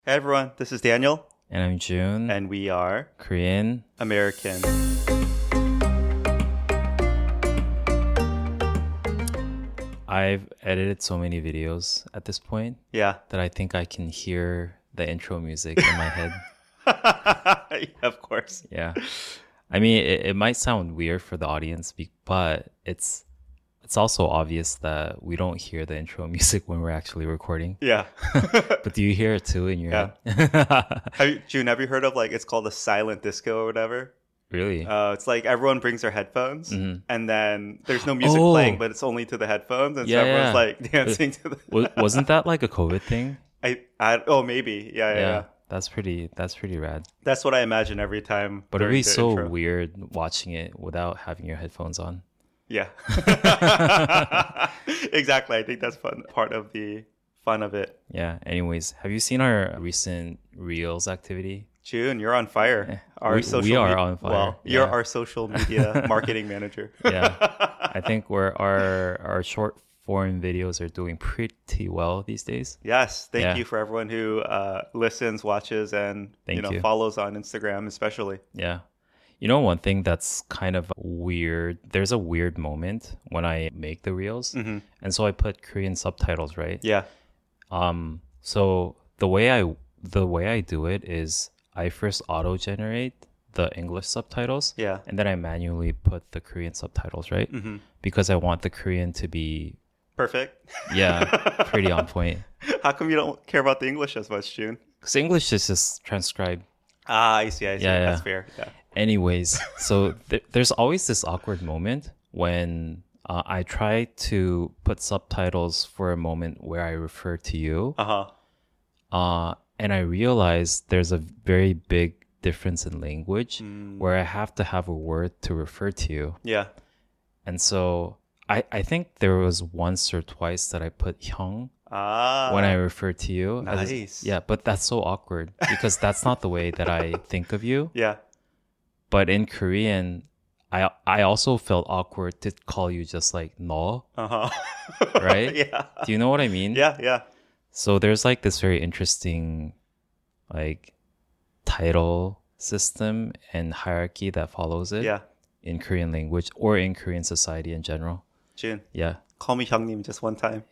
Hey everyone, this is Daniel, And I'm June, and we are Korean. American. I've edited so many videos at this point Yeah, that I think I can hear the intro music in my head. of course. Yeah. I mean, it might sound weird for the audience, but it's also obvious that we don't hear the intro music when we're actually recording. Yeah. But do you hear it too in your Yeah. head? June, have you heard of it's called a silent disco or whatever? Really? It's like everyone brings their headphones, and then there's no music Oh. playing, but it's only to the headphones, and so Yeah, everyone's yeah. like dancing to the. Wasn't that like a COVID thing? Oh, maybe. Yeah. That's pretty rad. That's what I imagine every time. But it'd during be the so intro. weird watching it without having your headphones on. Yeah. Exactly. I think that's part of the fun of it. Yeah. Anyways, have you seen our recent Reels activity? June, you're on fire. We are on fire. Well, you're Yeah. our social media marketing manager. Yeah. I think our short form videos are doing pretty well these days. Yes, thank Yeah. you for everyone who listens, watches, and Thank you. follows on Instagram, especially. Yeah. You know, one thing that's kind of weird, there's a weird moment when I make the Reels. And so I put Korean subtitles, right? Yeah. So the way I do it is I first auto generate the English subtitles. Yeah. And then I manually put the Korean subtitles, right? Because I want the Korean to be, Perfect. yeah, pretty on point. How come you don't care about the English as much, June? Because English is just transcribed. I see. Yeah, That's yeah. fair. Yeah. Anyways, so there's always this awkward moment when I try to put subtitles for a moment where I refer to you. And I realize there's a very big difference in language where I have to have a word to refer to you. Yeah. And so I think there was once or twice that I put hyung when I refer to you. Nice. Yeah, but that's so awkward because that's not the way that I think of you. Yeah. But in Korean, I also felt awkward to call you just like no, right? Yeah. Do you know what I mean? Yeah. Yeah. So there's like this very interesting like title system and hierarchy that follows it Yeah. in Korean language or in Korean society in general. June, Yeah. call me 형님 just one time.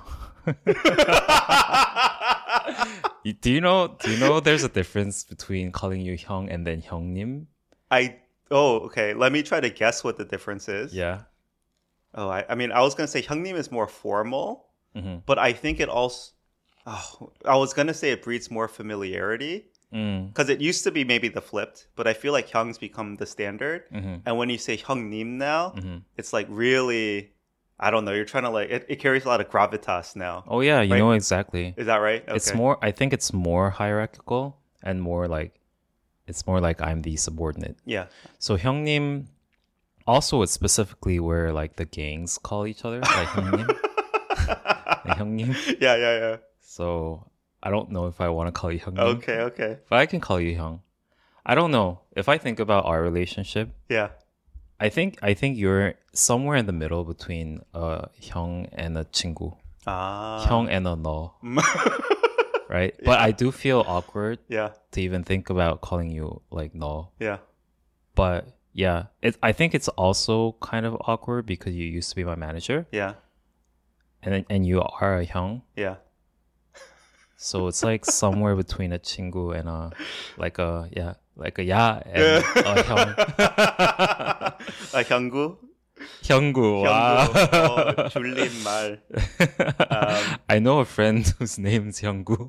Do you know there's a difference between calling you hyung and then hyungnim? Okay. Let me try to guess what the difference is. Yeah. Oh, I mean, I was gonna say 형님 is more formal, but I think it also. Oh, I was gonna say it breeds more familiarity because it used to be maybe the flipped, but I feel like 형's become the standard. And when you say 형님 now, it's like really, I don't know. You're trying to it carries a lot of gravitas now. Oh yeah, you Right? know exactly. Is that right? Okay. It's more I think it's more hierarchical and more like I'm the subordinate. Yeah. So 형님 also it's specifically where like the gangs call each other like 형님. Like, 형님. Yeah. So I don't know if I want to call you 형님. Okay. But I can call you hyung. I don't know. If I think about our relationship, Yeah. I think you're somewhere in the middle between 형 and a 친구. 형 and a 너. Right? But I do feel awkward Yeah. to even think about calling you like 너. Yeah. But yeah, I think it's also kind of awkward because you used to be my manager Yeah. and you are a 형. Yeah. So it's like somewhere between a 친구 and a 야 and a 형. 형구? 형구. Wow. 형구. 줄임말. I know a friend whose name's 형구.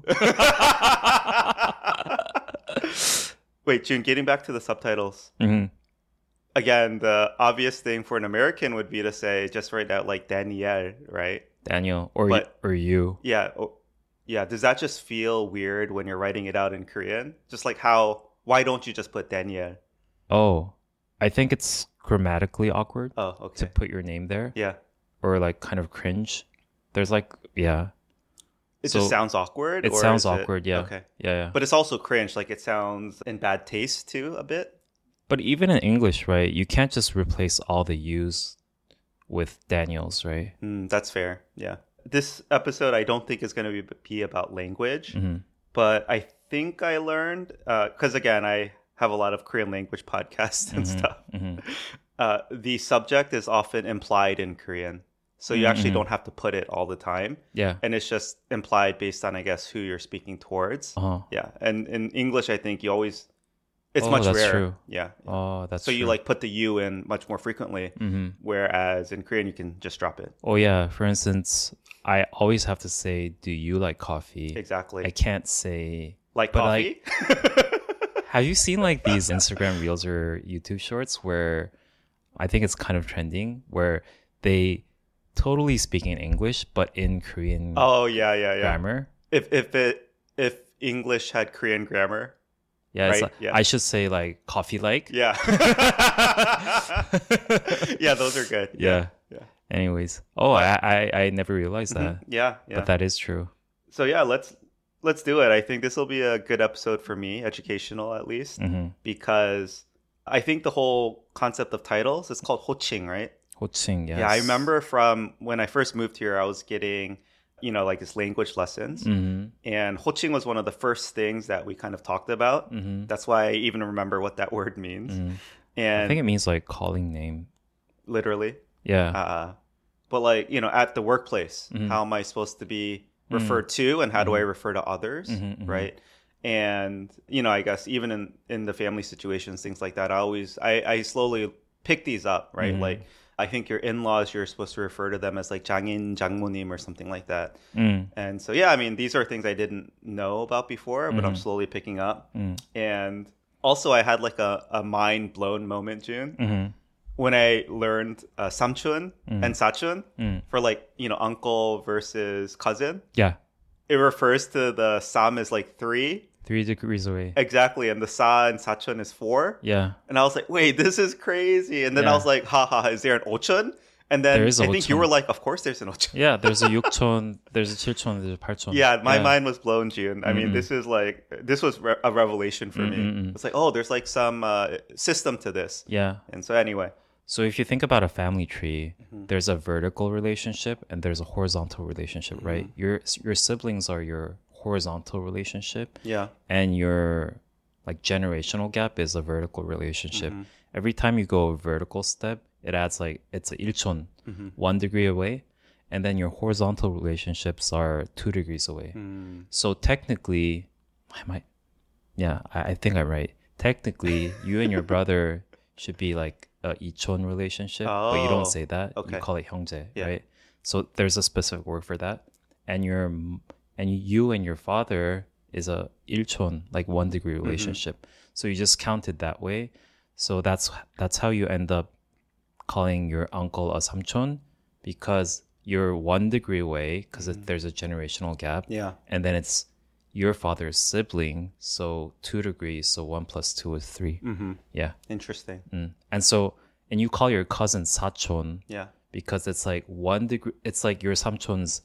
Wait, June, getting back to the subtitles. Again, the obvious thing for an American would be to say, just write out like Danielle, right? Daniel or you. Yeah. Yeah. Does that just feel weird when you're writing it out in Korean? Just like why don't you just put Danielle? Oh, I think it's grammatically awkward Oh, to okay. put your name there Yeah. or like kind of cringe. There's like, yeah. It So just sounds awkward? It or sounds is it- awkward, yeah. Okay. Yeah. But it's also cringe. Like it sounds in bad taste too, a bit. But even in English, right, you can't just replace all the U's with Daniels, right? That's fair. Yeah. This episode, I don't think is going to be about language, but I think I learned, because again, I have a lot of Korean language podcasts and stuff. The subject is often implied in Korean. So you actually don't have to put it all the time. Yeah. And it's just implied based on, I guess, who you're speaking towards. Yeah. And in English, I think you always, it's much that's rarer. true. Yeah. Oh, that's so true. you like put the you in much more frequently. Whereas in Korean, you can just drop it. Oh, yeah. For instance, I always have to say, do you like coffee? Exactly. I can't say... Like coffee? Have you seen like these Instagram Reels or YouTube Shorts where I think it's kind of trending, where they totally speak in English, but in Korean grammar? If English had Korean grammar. Yeah, right? I should say like coffee like. Yeah. Yeah, those are good. Yeah. Anyways. Oh, I never realized that. Yeah. But that is true. So yeah, let's do it. I think this will be a good episode for me, educational at least, because I think the whole concept of titles, it's called 호칭, right? 호칭, yes. Yeah, I remember from when I first moved here, I was getting, like this language lessons. And 호칭 was one of the first things that we kind of talked about. That's why I even remember what that word means. And I think it means like calling name. Literally. Yeah. But like, at the workplace, how am I supposed to be referred to and how do I refer to others, right? And, I guess even in the family situations, things like that, I slowly pick these up, right? Like, I think your in-laws, you're supposed to refer to them as like 장인, 장모님 or something like that. And so, yeah, I mean, these are things I didn't know about before, but I'm slowly picking up. And also I had like a mind-blown moment, June, when I learned 삼촌 and 사촌 for like, uncle versus cousin. Yeah. It refers to the sam is like 3 degrees away. Exactly. And the sa and sachon is 4. Yeah. And I was like, wait, this is crazy. And then I was like, haha, is there an ochon? And then I think you were like, of course there's an ochon. Yeah, there's a 6촌, there's a 7촌, there's a 8촌. Yeah, my mind was blown, June. I mean, this was a revelation for me. It's like, oh, there's like some system to this. Yeah. And so anyway. So if you think about a family tree, there's a vertical relationship and there's a horizontal relationship, right? Your siblings are your horizontal relationship. Yeah. And your like generational gap is a vertical relationship. Every time you go a vertical step, it adds like it's a 1촌, 1 degree away. And then your horizontal relationships are 2 degrees away. So technically, I think I'm right. Technically, you and your brother should be like a 2촌 relationship, but you don't say that. Okay. You call it 형제, right? So there's a specific word for that. And you and your father is a 1촌, like 1 degree relationship. So you just count it that way. So that's how you end up calling your uncle a 삼촌, because you're 1 degree away because there's a generational gap. Yeah. And then it's your father's sibling, so 2 degrees, so 1 plus 2 is 3. Yeah. Interesting. And you call your cousin 사촌. Yeah. Because it's like 1 degree, it's like your 삼촌's,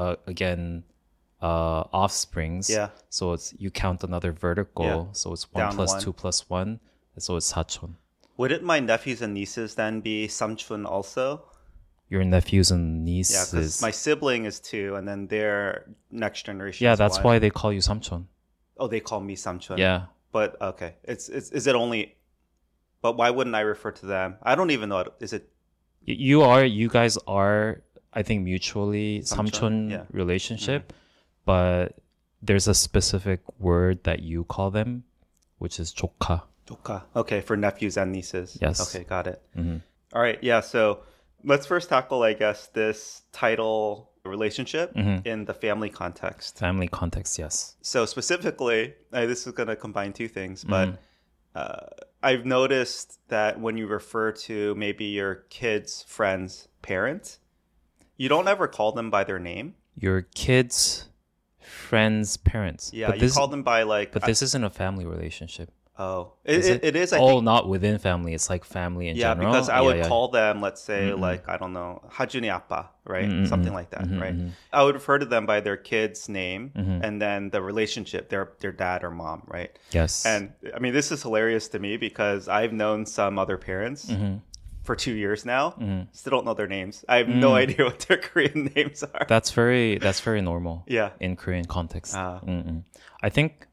offsprings. Yeah. So you count another vertical, Yeah. so it's 1 Down plus 1. 2 plus 1, so it's 사촌. Wouldn't my nephews and nieces then be samchun also? Your nephews and nieces. Yeah, because my sibling is 2, and then their next generation. Yeah, is that's 1. why they call you 삼촌. Oh, they call me samchun. Yeah. But okay, is it only? But why wouldn't I refer to them? I don't even know. Is it? You guys are, I think, mutually 삼촌 relationship, but there's a specific word that you call them, which is 조카. 조카. Okay, for nephews and nieces. Yes. Okay, got it. All right, yeah. So let's first tackle, I guess, this title relationship in the family context. Family context, yes. So specifically, this is going to combine 2 things, but I've noticed that when you refer to maybe your kid's friend's parent, you don't ever call them by their name. Your kid's friend's parents. Yeah, you call them by like... But this isn't a family relationship. Oh, it is. I think, not within family. It's like family in general. Yeah, because I would call them, let's say, like, I don't know, 하준이 아빠, right? Something like that, right? I would refer to them by their kid's name and then the relationship, their dad or mom, right? Yes. And I mean, this is hilarious to me because I've known some other parents for 2 years now. Still don't know their names. I have no idea what their Korean names are. That's very normal. Yeah. In Korean context. I think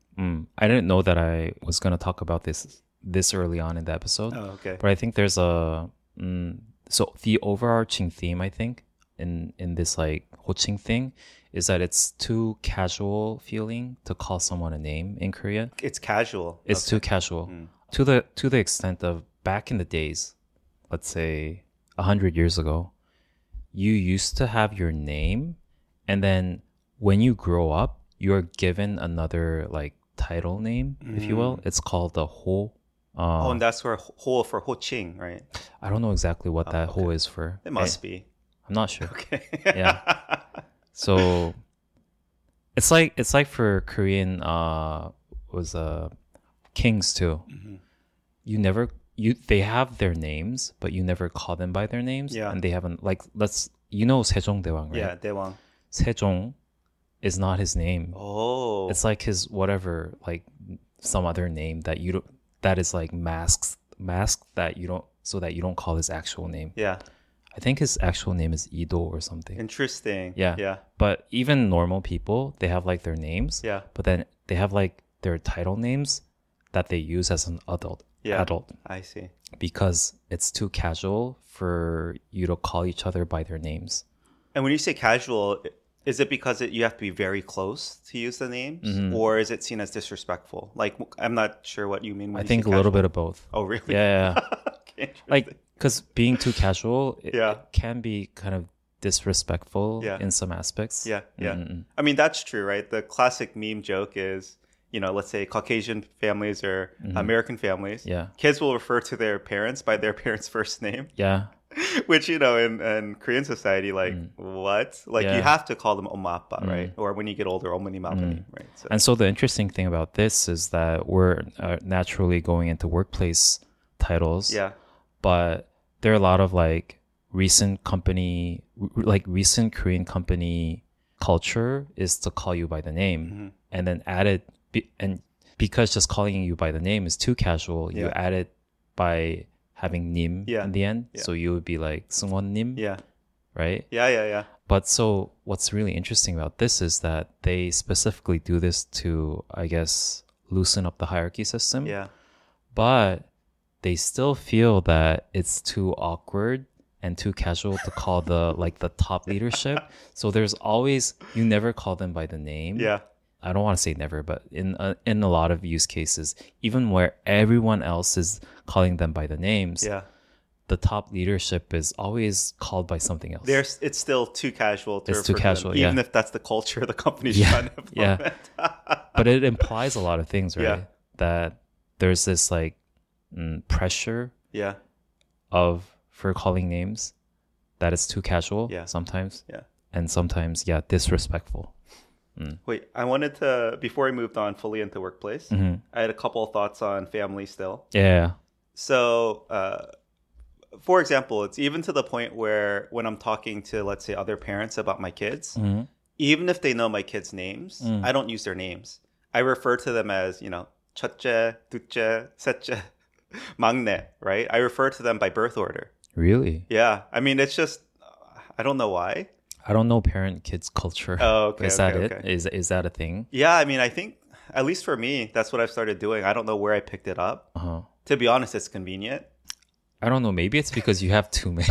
I didn't know that I was going to talk about this early on in the episode. Oh, okay. But I think there's so the overarching theme, I think, in this like 호칭 thing is that it's too casual feeling to call someone a name in Korea. It's casual. It's too casual. To the extent of back in the days, let's say 100 years ago, you used to have your name, and then when you grow up, you're given another like title name, if you will. It's called the ho. And that's where ho for 호칭, right? I don't know exactly what that ho is for. It must be. I'm not sure. Okay. Yeah. So it's like for Korean kings too. They have their names, but you never call them by their names. Yeah. And they haven't 세종대왕, right? Yeah, Daewang. 세종 is not his name. Oh. It's like his whatever, like some other name that you don't, that is like masked that you don't, so that you don't call his actual name. Yeah. I think his actual name is Ido or something. Interesting. Yeah. Yeah. But even normal people, they have like their names. Yeah. But then they have like their title names that they use as an adult. Yeah. Adult. I see. Because it's too casual for you to call each other by their names. And when you say casual, is it because you have to be very close to use the names? Or is it seen as disrespectful? Like, I'm not sure what you mean when I you think say a little casual. bit of both. Oh, really? Yeah. Okay, Like, because being too casual, it Yeah. can be kind of disrespectful Yeah. in some aspects. Yeah, yeah. I mean, that's true, right? The classic meme joke is, let's say Caucasian families or American families. Yeah. Kids will refer to their parents by their parents' first name, Yeah. which, in Korean society, like, what? Like, Yeah. you have to call them 엄마, 아빠, right? Or when you get older, 어머니, 아버님, right? So, And so the interesting thing about this is that we're naturally going into workplace titles. yeah. But there are a lot of like recent Korean company culture is to call you by the name, and then and because just calling you by the name is too casual, you Yeah. add it by having nim Yeah. in the end. Yeah. So you would be like Sungwon nim, Yeah. right? Yeah. But so what's really interesting about this is that they specifically do this to, I guess, loosen up the hierarchy system. Yeah. But they still feel that it's too awkward and too casual to call the top leadership. So there's always, you never call them by the name. Yeah. I don't want to say never, but in a lot of use cases, even where everyone else is calling them by the names, Yeah. the top leadership is always called by something else. It's still too casual to It's too refer to them, casual, even yeah. if that's the culture the company's Yeah, trying to implement. But it implies a lot of things, right? Yeah. That there's this like pressure Yeah. for calling names, that it's too casual sometimes. Yeah. And sometimes, disrespectful. Wait, I wanted to, before I moved on fully into workplace, I had a couple of thoughts on family still. Yeah. So, for example, it's even to the point where when I'm talking to, let's say, other parents about my kids, even if they know my kids' names, I don't use their names. I refer to them as, 첫째, 둘째, 셋째, 막내, right? I refer to them by birth order. Really? Yeah. I mean, it's just, I don't know why. I don't know parent-kids culture. Oh, okay. Is that okay. it? Is that a thing? Yeah, I mean, I think, at least for me, that's what I've started doing. I don't know where I picked it up. Uh-huh. To be honest, it's convenient. I don't know. Maybe it's because you have too many.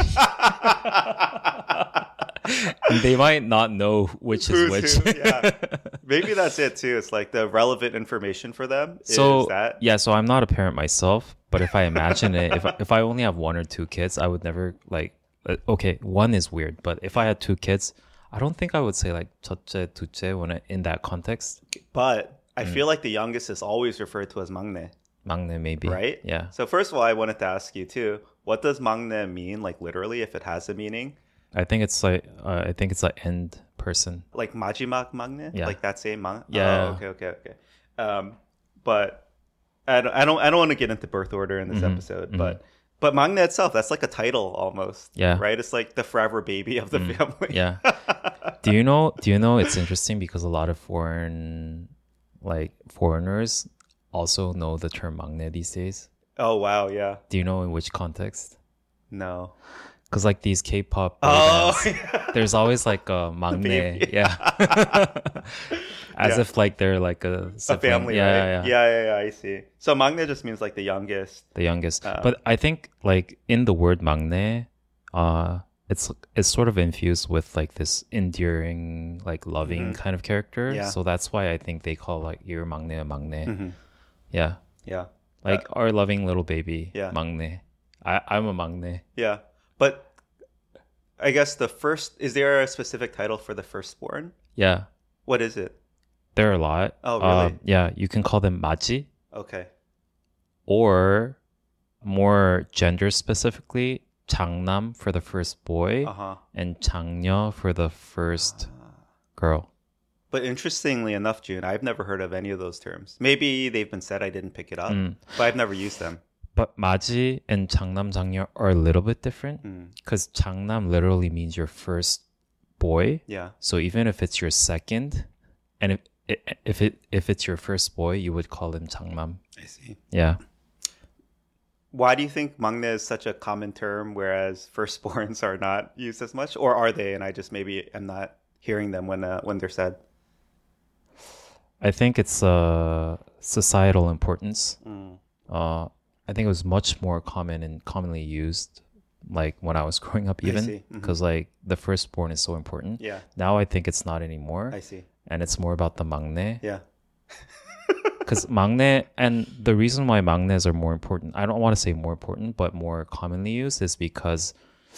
They might not know which is which. Yeah. Maybe that's it too. It's like the relevant information for them is that. Yeah, so I'm not a parent myself, but if I imagine it, if I only have one or two kids, I would never okay, one is weird, but if I had two kids, I don't think I would say like 첫째, 둘째 when in that context. But I feel like the youngest is always referred to as 막내. 막내 maybe. Right? Yeah. So first of all, I wanted to ask you too, what does 막내 mean, like literally, if it has a meaning? I think it's like end person. Like 마지막 막내? Yeah. Like that same 막내? Yeah. Oh, okay. But I don't want to get into birth order in this episode, but 막내 itself, that's like a title almost. Yeah. Right? It's like the forever baby of the family. Yeah. Do you know it's interesting because a lot of foreigners also know the term 막내 these days? Oh wow, yeah. Do you know in which context? No. Because like these K-pop boy bands, there's always like a maknae, as if like they're like a family, right? Yeah. I see. So maknae just means like the youngest. The youngest. But I think like in the word maknae, it's sort of infused with like this endearing, like loving kind of character. Yeah. So that's why I think they call like your maknae a maknae. Yeah. Yeah. Like our loving little baby, Yeah. maknae. I'm a maknae. Yeah. But I guess is there a specific title for the firstborn? Yeah. What is it? There are a lot. Oh, really? Yeah. You can call them maji, Okay. or more gender specifically, 장남 for the first boy and 장녀 for the first girl. But interestingly enough, June, I've never heard of any of those terms. Maybe they've been said, I didn't pick it up, but I've never used them. But 마지 and 장남 장녀 are a little bit different because 장남 literally means your first boy. Yeah. So even if it's your second, and if it's your first boy, you would call him 장남. I see. Yeah. Why do you think maknae is such a common term, whereas firstborns are not used as much, or are they? And I just maybe am not hearing them when they're said. I think it's societal importance. I think it was much more common and commonly used, like when I was growing up, even because like the firstborn is so important. Yeah. Now I think it's not anymore. I see. And it's more about the maknae. Yeah. Because maknae, and the reason why maknaes are more important, I don't want to say more important, but more commonly used, is because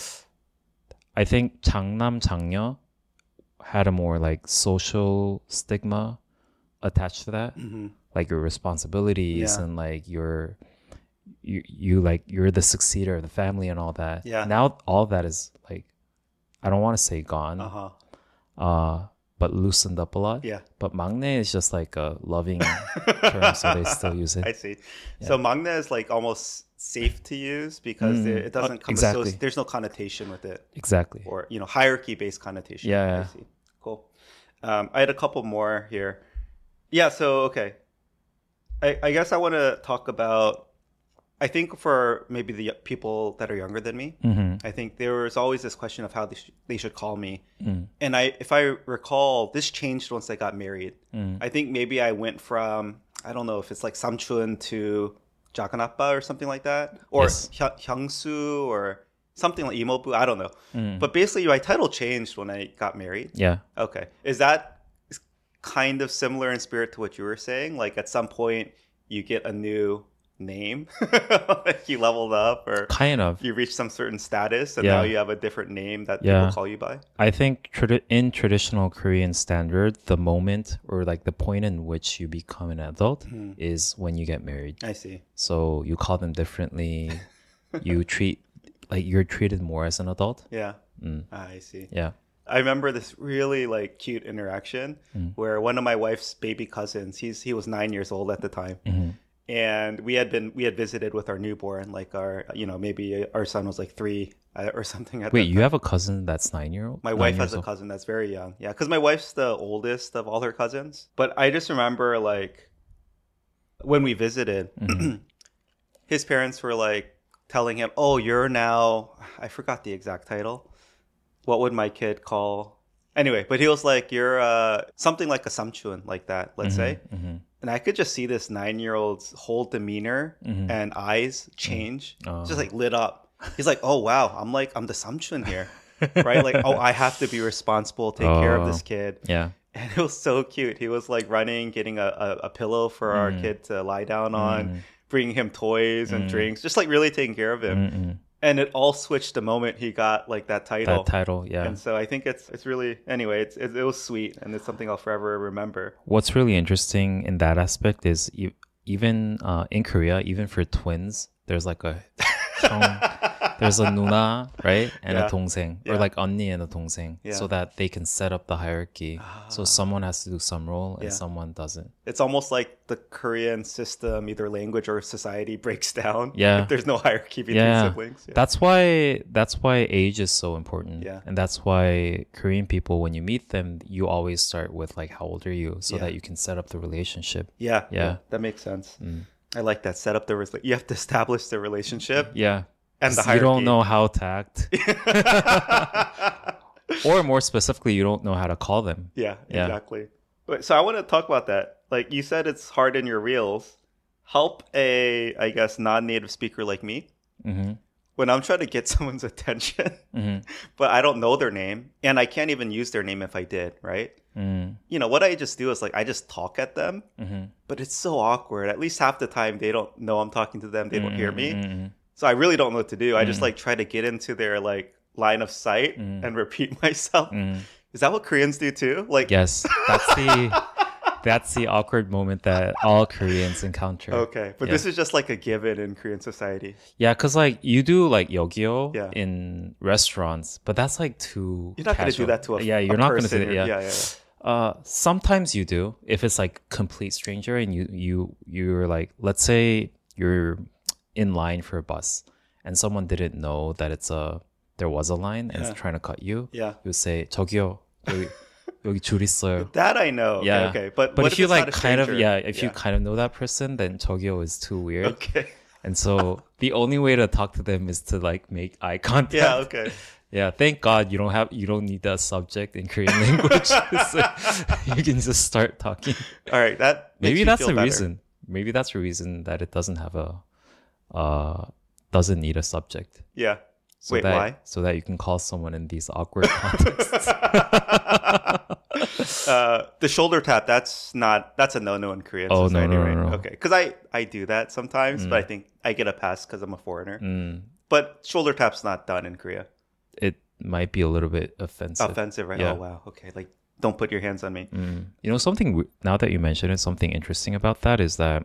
I think 장남 장녀 had a more like social stigma attached to that, like your responsibilities and like you like you're the successor of the family and all that. Yeah. Now all that is like, I don't want to say gone, but loosened up a lot. Yeah. But maknae is just like a loving term, so they still use it. I see. Yeah. So maknae is like almost safe to use because it doesn't come exactly. there's no connotation with it. Exactly. Or hierarchy based connotation. Yeah. I see. Cool. I had a couple more here. Yeah. So okay. I guess I want to talk about. I think for maybe the people that are younger than me, I think there was always this question of how they should call me. And if I recall, this changed once I got married. I think maybe I went from, I don't know if it's like Samchun to 작은 아빠 or something like that. Or Yes. 형수 or something like 이모부. I don't know. But basically my title changed when I got married. Yeah. Okay. Is that kind of similar in spirit to what you were saying? Like at some point you get a new name, like you leveled up, or Kind of. you reach some certain status, and Yeah. now you have a different name that Yeah. people call you by. I think in traditional Korean standard, the moment or like the point in which you become an adult is when you get married. I see. So you call them differently. You're treated more as an adult. Yeah. I see. Yeah. I remember this really like cute interaction where one of my wife's baby cousins, he was 9 years old at the time. And we had visited with our newborn, like our, maybe our son was like 3 or something. Wait, you have a cousin that's 9-year-old? My wife has a cousin that's very young. Yeah, because my wife's the oldest of all her cousins. But I just remember like when we visited, his parents were like telling him, "Oh, you're now," I forgot the exact title. What would my kid call? Anyway, but he was like, "You're something like a samchun, like that, let's say." And I could just see this 9-year-old's whole demeanor and eyes change, just like lit up. He's like, "Oh wow, I'm the samchun here." Right? Like, "Oh, I have to be responsible, take care of this kid." Yeah. And it was so cute. He was like running, getting a pillow for our kid to lie down on, bringing him toys and drinks, just like really taking care of him. And it all switched the moment he got like that title. That title, yeah. And so I think it's really, anyway, it was sweet, and it's something I'll forever remember. What's really interesting in that aspect is even in Korea, even for twins, there's like a there's a 누나, right? And a 동생. Or like 언니 and a 동생. So that they can set up the hierarchy. So someone has to do some role and someone doesn't. It's almost like the Korean system, either language or society, breaks down. Yeah. If there's no hierarchy between siblings. Yeah. That's why age is so important. Yeah. And that's why Korean people, when you meet them, you always start with like, how old are you? So that you can set up the relationship. Yeah. That makes sense. I like that. Set up you have to establish the relationship. Yeah. And the hierarchy. You don't know how to act. Or more specifically, you don't know how to call them. Yeah, exactly. So I want to talk about that. Like you said, it's hard in your reels. Help a, I guess, non-native speaker like me. Mm-hmm. When I'm trying to get someone's attention, but I don't know their name, and I can't even use their name if I did, right? You know, what I just do is like, I just talk at them, but it's so awkward. At least half the time, they don't know I'm talking to them. They don't hear me. So I really don't know what to do. I just like try to get into their like line of sight and repeat myself. Is that what Koreans do too? Like, yes, that's the awkward moment that all Koreans encounter. Okay, but this is just like a given in Korean society. Yeah, because like you do like yogyo in restaurants, but that's like too You're not going to do that to you're not going to do it. Yeah. Sometimes you do if it's like complete stranger and you're like, let's say you're in line for a bus and someone didn't know that there was a line and it's trying to cut you. Yeah, you say 저기요 여기 줄 있어요. That I know. Yeah. Okay. But if you like kind of you kind of know that person, then 저기요 is too weird. Okay. And so the only way to talk to them is to like make eye contact. Yeah. Okay. Yeah. Thank God you don't need that subject in Korean language. So you can just start talking. All right. Maybe that's the reason. Maybe that's the reason that it doesn't have doesn't need a subject. Yeah. Why? So that you can call someone in these awkward contexts. The shoulder tap, that's a no-no in Korean society, right? No. Okay, because I do that sometimes, but I think I get a pass because I'm a foreigner. But shoulder tap's not done in Korea. It might be a little bit offensive. Offensive, right? Yeah. Oh, wow. Okay, like, don't put your hands on me. You know, now that you mention it, something interesting about that is that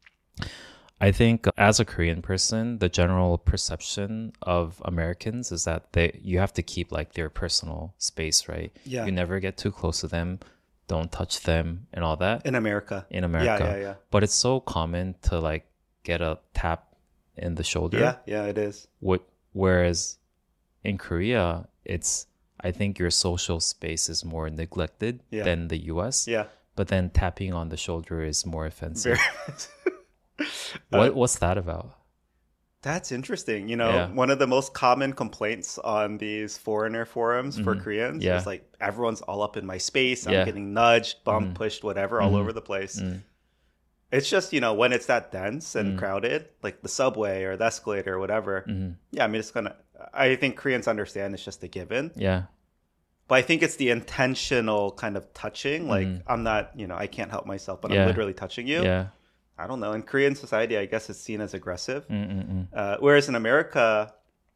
I think as a Korean person, the general perception of Americans is that you have to keep like their personal space, right? Yeah. You never get too close to them, don't touch them and all that. In America. Yeah. But it's so common to like get a tap in the shoulder. Yeah, it is. Whereas in Korea, I think your social space is more neglected than the US. Yeah. But then tapping on the shoulder is more offensive. What's that about? That's interesting. You know, one of the most common complaints on these foreigner forums for Koreans is like, everyone's all up in my space. I'm getting nudged, bumped, pushed, whatever, all over the place. It's just, you know, when it's that dense and crowded, like the subway or the escalator or whatever. Yeah, I mean, I think Koreans understand it's just a given. Yeah. But I think it's the intentional kind of touching. Like, I'm not, you know, I can't help myself, but I'm literally touching you. Yeah. I don't know. In Korean society, I guess it's seen as aggressive. Whereas in America,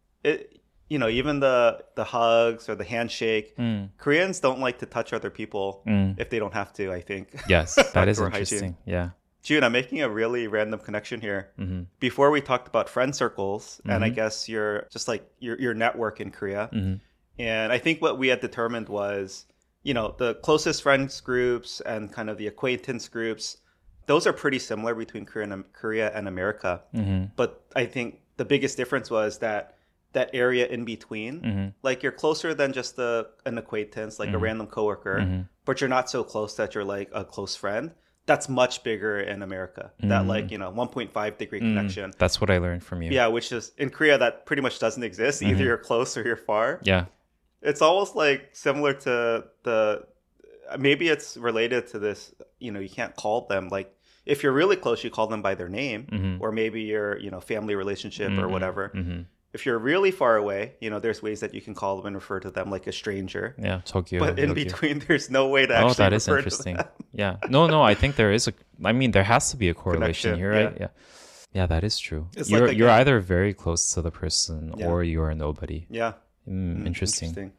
even the hugs or the handshake, Koreans don't like to touch other people if they don't have to, I think. Yes, that is interesting. Yeah. June, I'm making a really random connection here. Before we talked about friend circles, and I guess your network in Korea. And I think what we had determined was, you know, the closest friends groups and kind of the acquaintance groups, those are pretty similar between Korea and America. But I think the biggest difference was that area in between. Like, you're closer than just an acquaintance, like a random coworker, but you're not so close that you're like a close friend. That's much bigger in America. That 1.5 degree connection. That's what I learned from you. Yeah, which is in Korea that pretty much doesn't exist. Either you're close or you're far. Yeah. It's almost like similar to maybe it's related to this, you know, you can't call them like, if you're really close, you call them by their name, or maybe your, you know, family relationship or whatever. If you're really far away, you know, there's ways that you can call them and refer to them like a stranger. Yeah, 저기요. But in between, there's no way to actually that is refer interesting. to them. Yeah. No, I think there has to be a correlation here, right? Yeah. Yeah, that is true. You're either very close to the person or you're a nobody. Yeah. Interesting.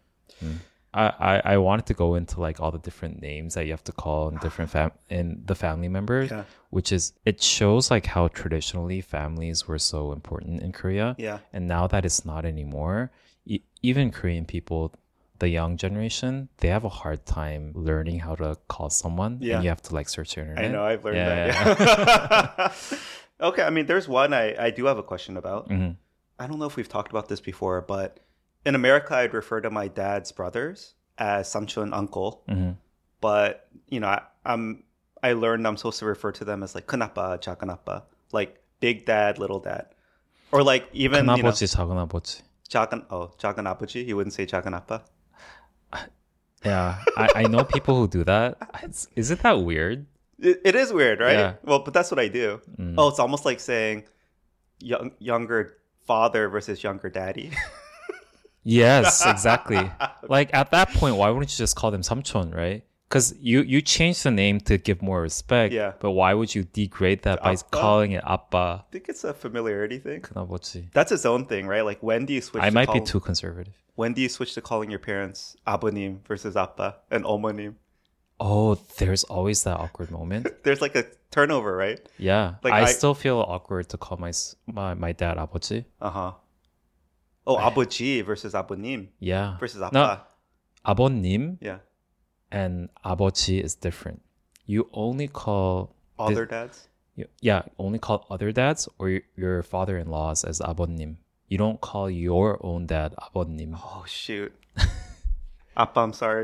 I wanted to go into like all the different names that you have to call in different in the family members, which is, it shows like how traditionally families were so important in Korea. Yeah. And now that it's not anymore, even Korean people, the young generation, they have a hard time learning how to call someone. Yeah. And you have to like search the internet. I know, I've learned that. Yeah. Okay, I mean, there's one I do have a question about. I don't know if we've talked about this before, but in America, I'd refer to my dad's brothers as samchun, uncle. But, you know, I learned I'm supposed to refer to them as like 큰아빠, 작은아빠, like big dad, little dad. Or like even 큰아버지, 작은아버지. 작은 아버지. You wouldn't say 작은 아빠. Yeah, I know people who do that. Isn't that weird? It is weird, right? Yeah. Well, but that's what I do. Oh, it's almost like saying younger father versus younger daddy. Yes, exactly. Like at that point, why wouldn't you just call them 삼촌, right? Because you changed the name to give more respect. Yeah. But why would you degrade that by calling it 아빠? I think it's a familiarity thing. 큰아버지. That's its own thing, right? Like when do you switch? I might be too conservative. When do you switch to calling your parents 아버님 versus 아빠 and 어머님? Oh, there's always that awkward moment. There's like a turnover, right? Yeah. Like I still feel awkward to call my dad 아버지. Uh-huh. Oh, 아버지 versus 아버님. Yeah. Versus 아빠. No, 아버님 Yeah. and 아버지 is different. You only call Other dads? Yeah, only call other dads or your father-in-laws as 아버님. You don't call your own dad 아버님. Oh, shoot. 아빠, I'm sorry.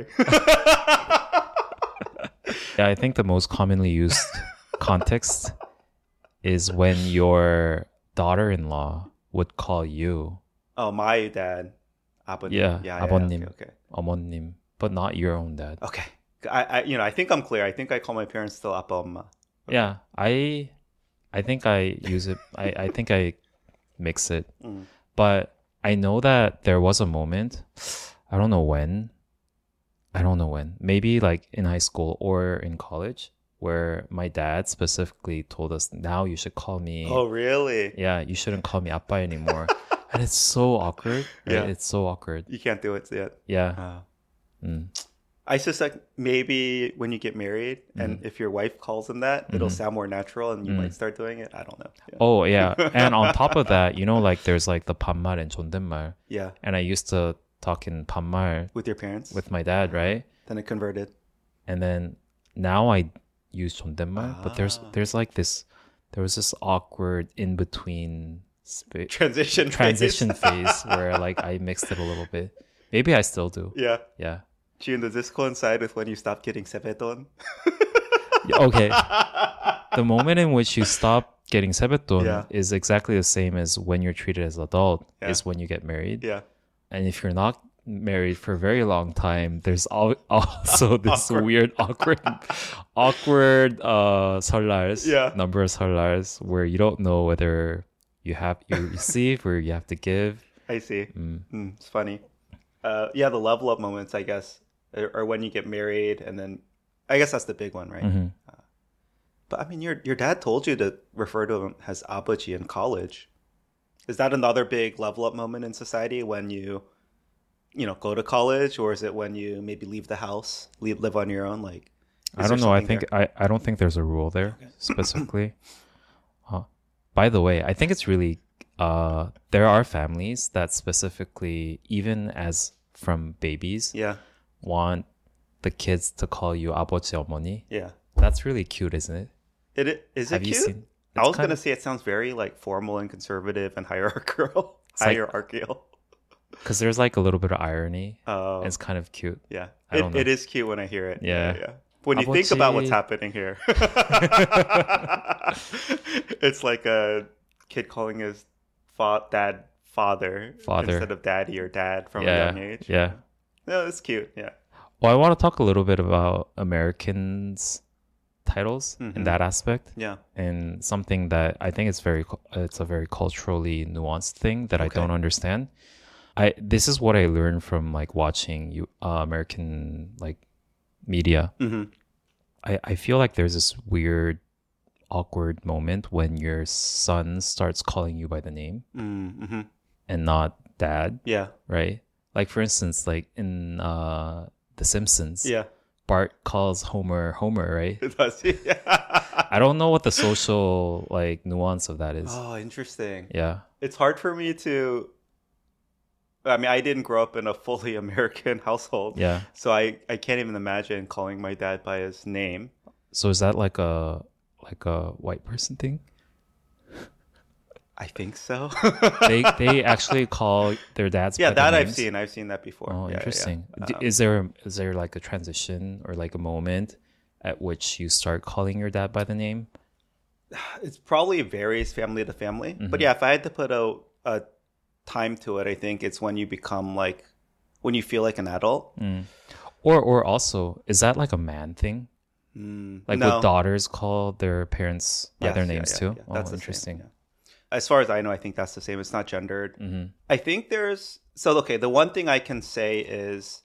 Yeah, I think the most commonly used context is when your daughter-in-law would call you. Oh, my dad. 아버님. Yeah, 아버님. Okay. 어머님, but not your own dad. Okay. I think I'm clear. I think I call my parents still 아빠, 엄마. Okay. Yeah, I think I use it. I think I mix it. But I know that there was a moment, I don't know when. Maybe like in high school or in college where my dad specifically told us, now you should call me. Oh, really? Yeah, you shouldn't call me 아빠 anymore. And it's so awkward. Right? Yeah. It's so awkward. You can't do it yet. Yeah. I suspect maybe when you get married and if your wife calls him that, it'll sound more natural and you might start doing it. I don't know. Yeah. Oh, yeah. And on top of that, like there's like the 반말 and 존댓말. Yeah. And I used to talk in 반말 With your parents? with my dad, right? Then it converted. And then now I use 존댓말, but there's like there was this awkward in between Transition phase where like I mixed it a little bit. Maybe I still do. Yeah. Yeah. June, does this coincide with when you stopped getting sebeton? Okay. The moment in which you stop getting sebeton Yeah. is exactly the same as when you're treated as an adult, Yeah. is when you get married. Yeah. And if you're not married for a very long time, there's also this weird awkward 설날's, Yeah. number of 설날's, where you don't know whether you receive or you have to give. I see. It's funny. Yeah, the level up moments, I guess, or when you get married, and then I guess that's the big one, right? But I mean, your dad told you to refer to him as 아버지 in college. Is that another big level up moment in society when you go to college, or is it when you maybe leave the house, live on your own? Like, I don't know. I don't think there's a rule there specifically. By the way, I think it's really there are families that specifically, even as from babies, want the kids to call you 아버지 어머니. Yeah, that's really cute, isn't it? Is it cute? I was gonna say it sounds very like formal and conservative and hierarchical. Because there's like a little bit of irony. Oh, and it's kind of cute. Yeah, I don't know. It is cute when I hear it. Yeah. When you think about what's happening here, it's like a kid calling his dad father instead of daddy or dad from a young age. Yeah. No, it's cute. Yeah. Well, I want to talk a little bit about Americans' titles in that aspect. Yeah. And something that I think it's a very culturally nuanced thing that I don't understand. This is what I learned from like watching American like media. I feel like there's this weird, awkward moment when your son starts calling you by the name and not dad. Yeah. Right? Like for instance, like in The Simpsons. Yeah. Bart calls Homer, right? Does he? I don't know what the social like nuance of that is. Oh, interesting. Yeah. It's hard for me to. I mean, I didn't grow up in a fully American household. Yeah. So I can't even imagine calling my dad by his name. So is that like a white person thing? I think so. they actually call their dads by their names? I've seen that before. Oh, yeah, interesting. Yeah. Is there like a transition or like a moment at which you start calling your dad by the name? It probably varies family to family. But yeah, if I had to put a time to it, I think it's when you become like, when you feel like an adult. Or also, is that like a man thing? Like No. would daughters call their parents by their names too? Yeah. Oh, That's interesting. the same. Yeah. As far as I know, I think that's the same. It's not gendered. I think okay, the one thing I can say is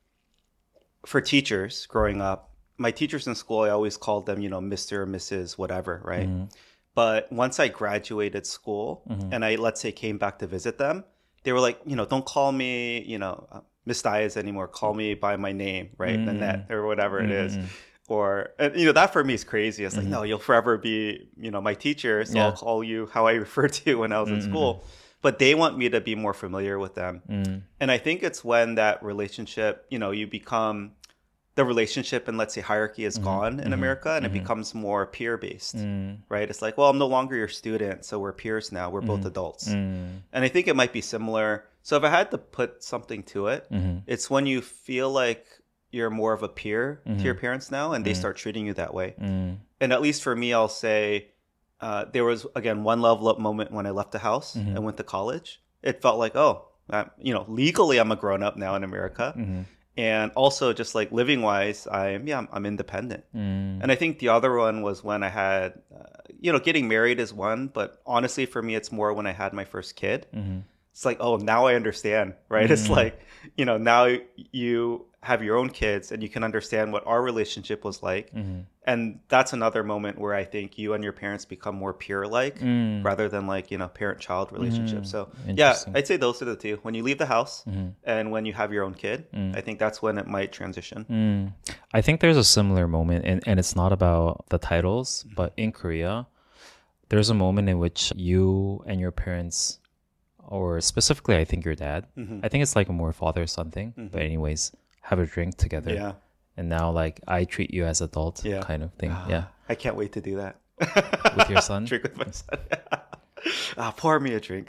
for teachers growing up, my teachers in school, I always called them, Mr. or Mrs. whatever, right? But once I graduated school and I, let's say, came back to visit them, they were like, don't call me, Miss Diaz anymore. Call me by my name, right? Nanette or whatever it is. Or, that for me is crazy. It's like, no, you'll forever be, my teacher. So I'll call you how I referred to you when I was in school. But they want me to be more familiar with them. And I think it's when that relationship, you become, the relationship and let's say hierarchy is gone in America and it becomes more peer-based, right? It's like, well, I'm no longer your student, so we're peers now. We're both adults. And I think it might be similar. So if I had to put something to it, it's when you feel like you're more of a peer to your parents now and they start treating you that way. And at least for me, I'll say there was, again, one level up moment when I left the house and went to college. It felt like, legally I'm a grown-up now in America. And also just like living wise, I'm independent. And I think the other one was when I had, getting married is one, but honestly for me, it's more when I had my first kid. It's like, oh, now I understand, right? It's like, now you have your own kids and you can understand what our relationship was like. And that's another moment where I think you and your parents become more peer-like rather than like, parent-child relationship. So yeah, I'd say those are the two. When you leave the house and when you have your own kid, I think that's when it might transition. I think there's a similar moment and it's not about the titles, but in Korea, there's a moment in which you and your parents, or specifically, I think your dad, I think it's like a more father-son thing, but anyways, have a drink together. Yeah. And now, like, I treat you as adult kind of thing. Yeah. I can't wait to do that. With your son? Drink with my son. Pour me a drink.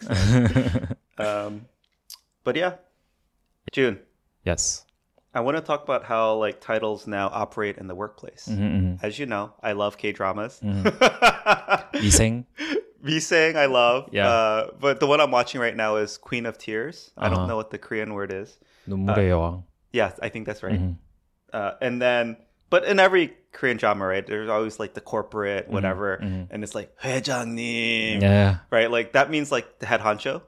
But yeah. June. Yes. I want to talk about how, like, titles now operate in the workplace. As you know, I love K-dramas. Miseng? Miseng, I love. Yeah. But the one I'm watching right now is Queen of Tears. I don't know what the Korean word is. 눈물의 여왕. Yeah, I think that's right. And then, but in every Korean drama, right, there's always like the corporate, whatever, and it's like, 회장님. Yeah. Right? Like, that means like the head honcho.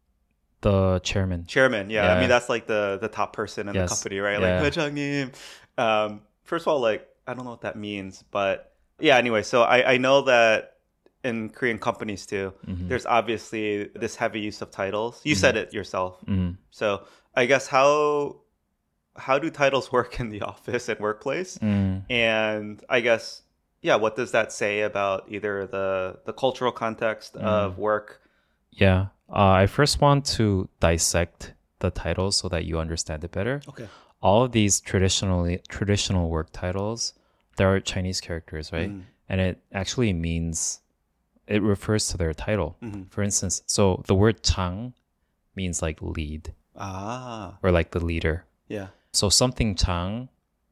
The chairman. Yeah. I mean, that's like the top person in the company, right? Yeah. Like, 회장님. First of all, like, I don't know what that means, but yeah, anyway, so I know that in Korean companies too, there's obviously this heavy use of titles. You said it yourself. So I guess how do titles work in the office and workplace? And I guess, yeah, what does that say about either the cultural context of work? Yeah. I first want to dissect the titles so that you understand it better. Okay. All of these traditional work titles, there are Chinese characters, right? And it actually means, it refers to their title. For instance, so the word 장 means like lead. Or like the leader. Yeah. So something 장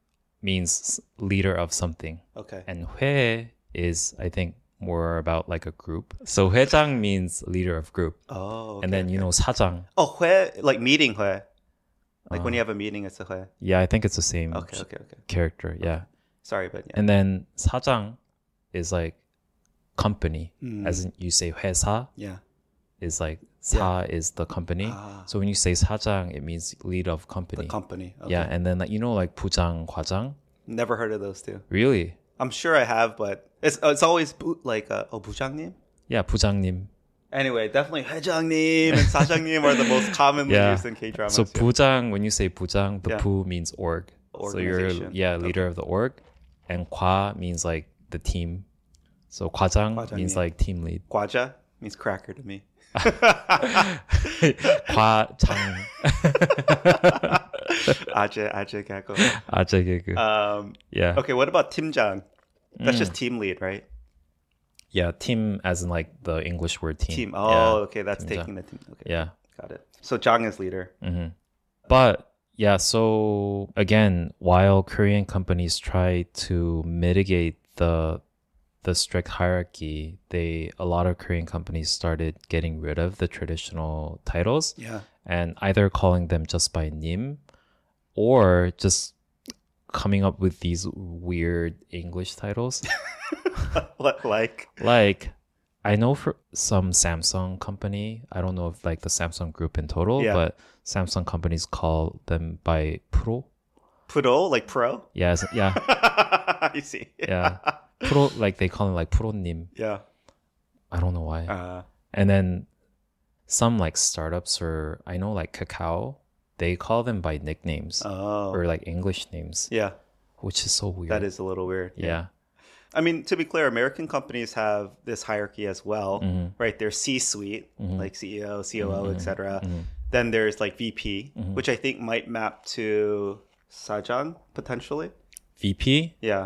means leader of something. Okay. And 회 is, I think, more about like a group. So 회장 means leader of group. Oh, okay, and then, 사장. Oh, 회, like meeting 회. Like when you have a meeting, it's a 회. Yeah, I think it's the same okay. character. Yeah. Sorry, but yeah. And then 사장 is like company. As in you say 회사. Yeah. Is like 사 is the company. So when you say 사장, it means lead of company. The company. Okay. Yeah, and then like 부장, 과장. Never heard of those two. Really? I'm sure I have, but it's always like 부장님. Yeah, 부장님. Anyway, definitely 회장님 and 사장님 are the most commonly used in K-dramas. So 부장, when you say 부장, the 부 means org. So you're leader of the org, and 과 means like the team. So 과장 means like team lead. 과자 means cracker to me. 과장. 아재 개그. 아재 개그. Yeah. Okay, what about 팀장? That's just team lead, right? Yeah, team as in like the English word team. Team. Oh, okay, that's taking the team. Okay. Yeah. Got it. So Jang is leader. But yeah, so again, while Korean companies try to mitigate the the strict hierarchy, a lot of Korean companies started getting rid of the traditional titles. Yeah. And either calling them just by 님 or just coming up with these weird English titles. Like I know for some Samsung company, I don't know if like the Samsung group in total, but Samsung companies call them by Pro. Pro, like pro? Yes, yeah. I see. Yeah. Pro, like they call him like Pro님. Yeah. I don't know why. And then some like startups, or I know like Kakao, they call them by nicknames or like English names. Yeah. Which is so weird. That is a little weird. Yeah. I mean, to be clear, American companies have this hierarchy as well, right? There's C-suite, like CEO, COO, etc. Then there's like VP, which I think might map to Sajang potentially. VP? Yeah.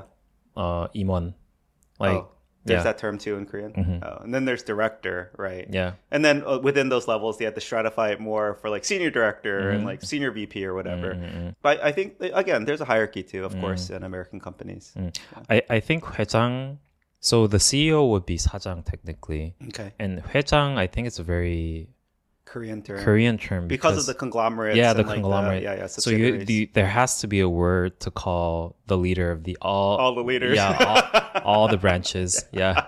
임원. Like there's that term too in Korean. And then there's director, right? Yeah. And then within those levels, they have to stratify it more for like senior director and like senior VP or whatever. But I think, again, there's a hierarchy too, of course, in American companies. I think 회장, so the CEO would be 사장 technically. Okay. And 회장, I think it's a very Korean term. Because of the conglomerates. Yeah, the and conglomerate. So there has to be a word to call the leader of all the leaders. Yeah, all the branches. Yeah.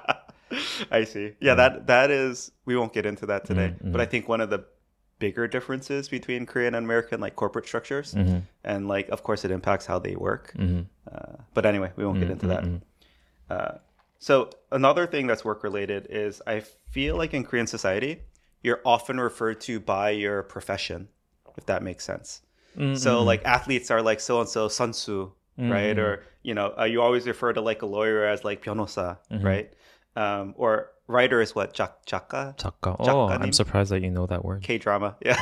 I see. Yeah, that is, we won't get into that today. But I think one of the bigger differences between Korean and American like corporate structures, and like of course it impacts how they work. But anyway, we won't get into that. So another thing that's work related is I feel like in Korean society, you're often referred to by your profession, if that makes sense. So like athletes are like so-and-so 선수, right? Or, you always refer to like a lawyer as like 변호사, right? Or writer is what? 작가? Oh, I'm surprised that you know that word. K-drama, yeah.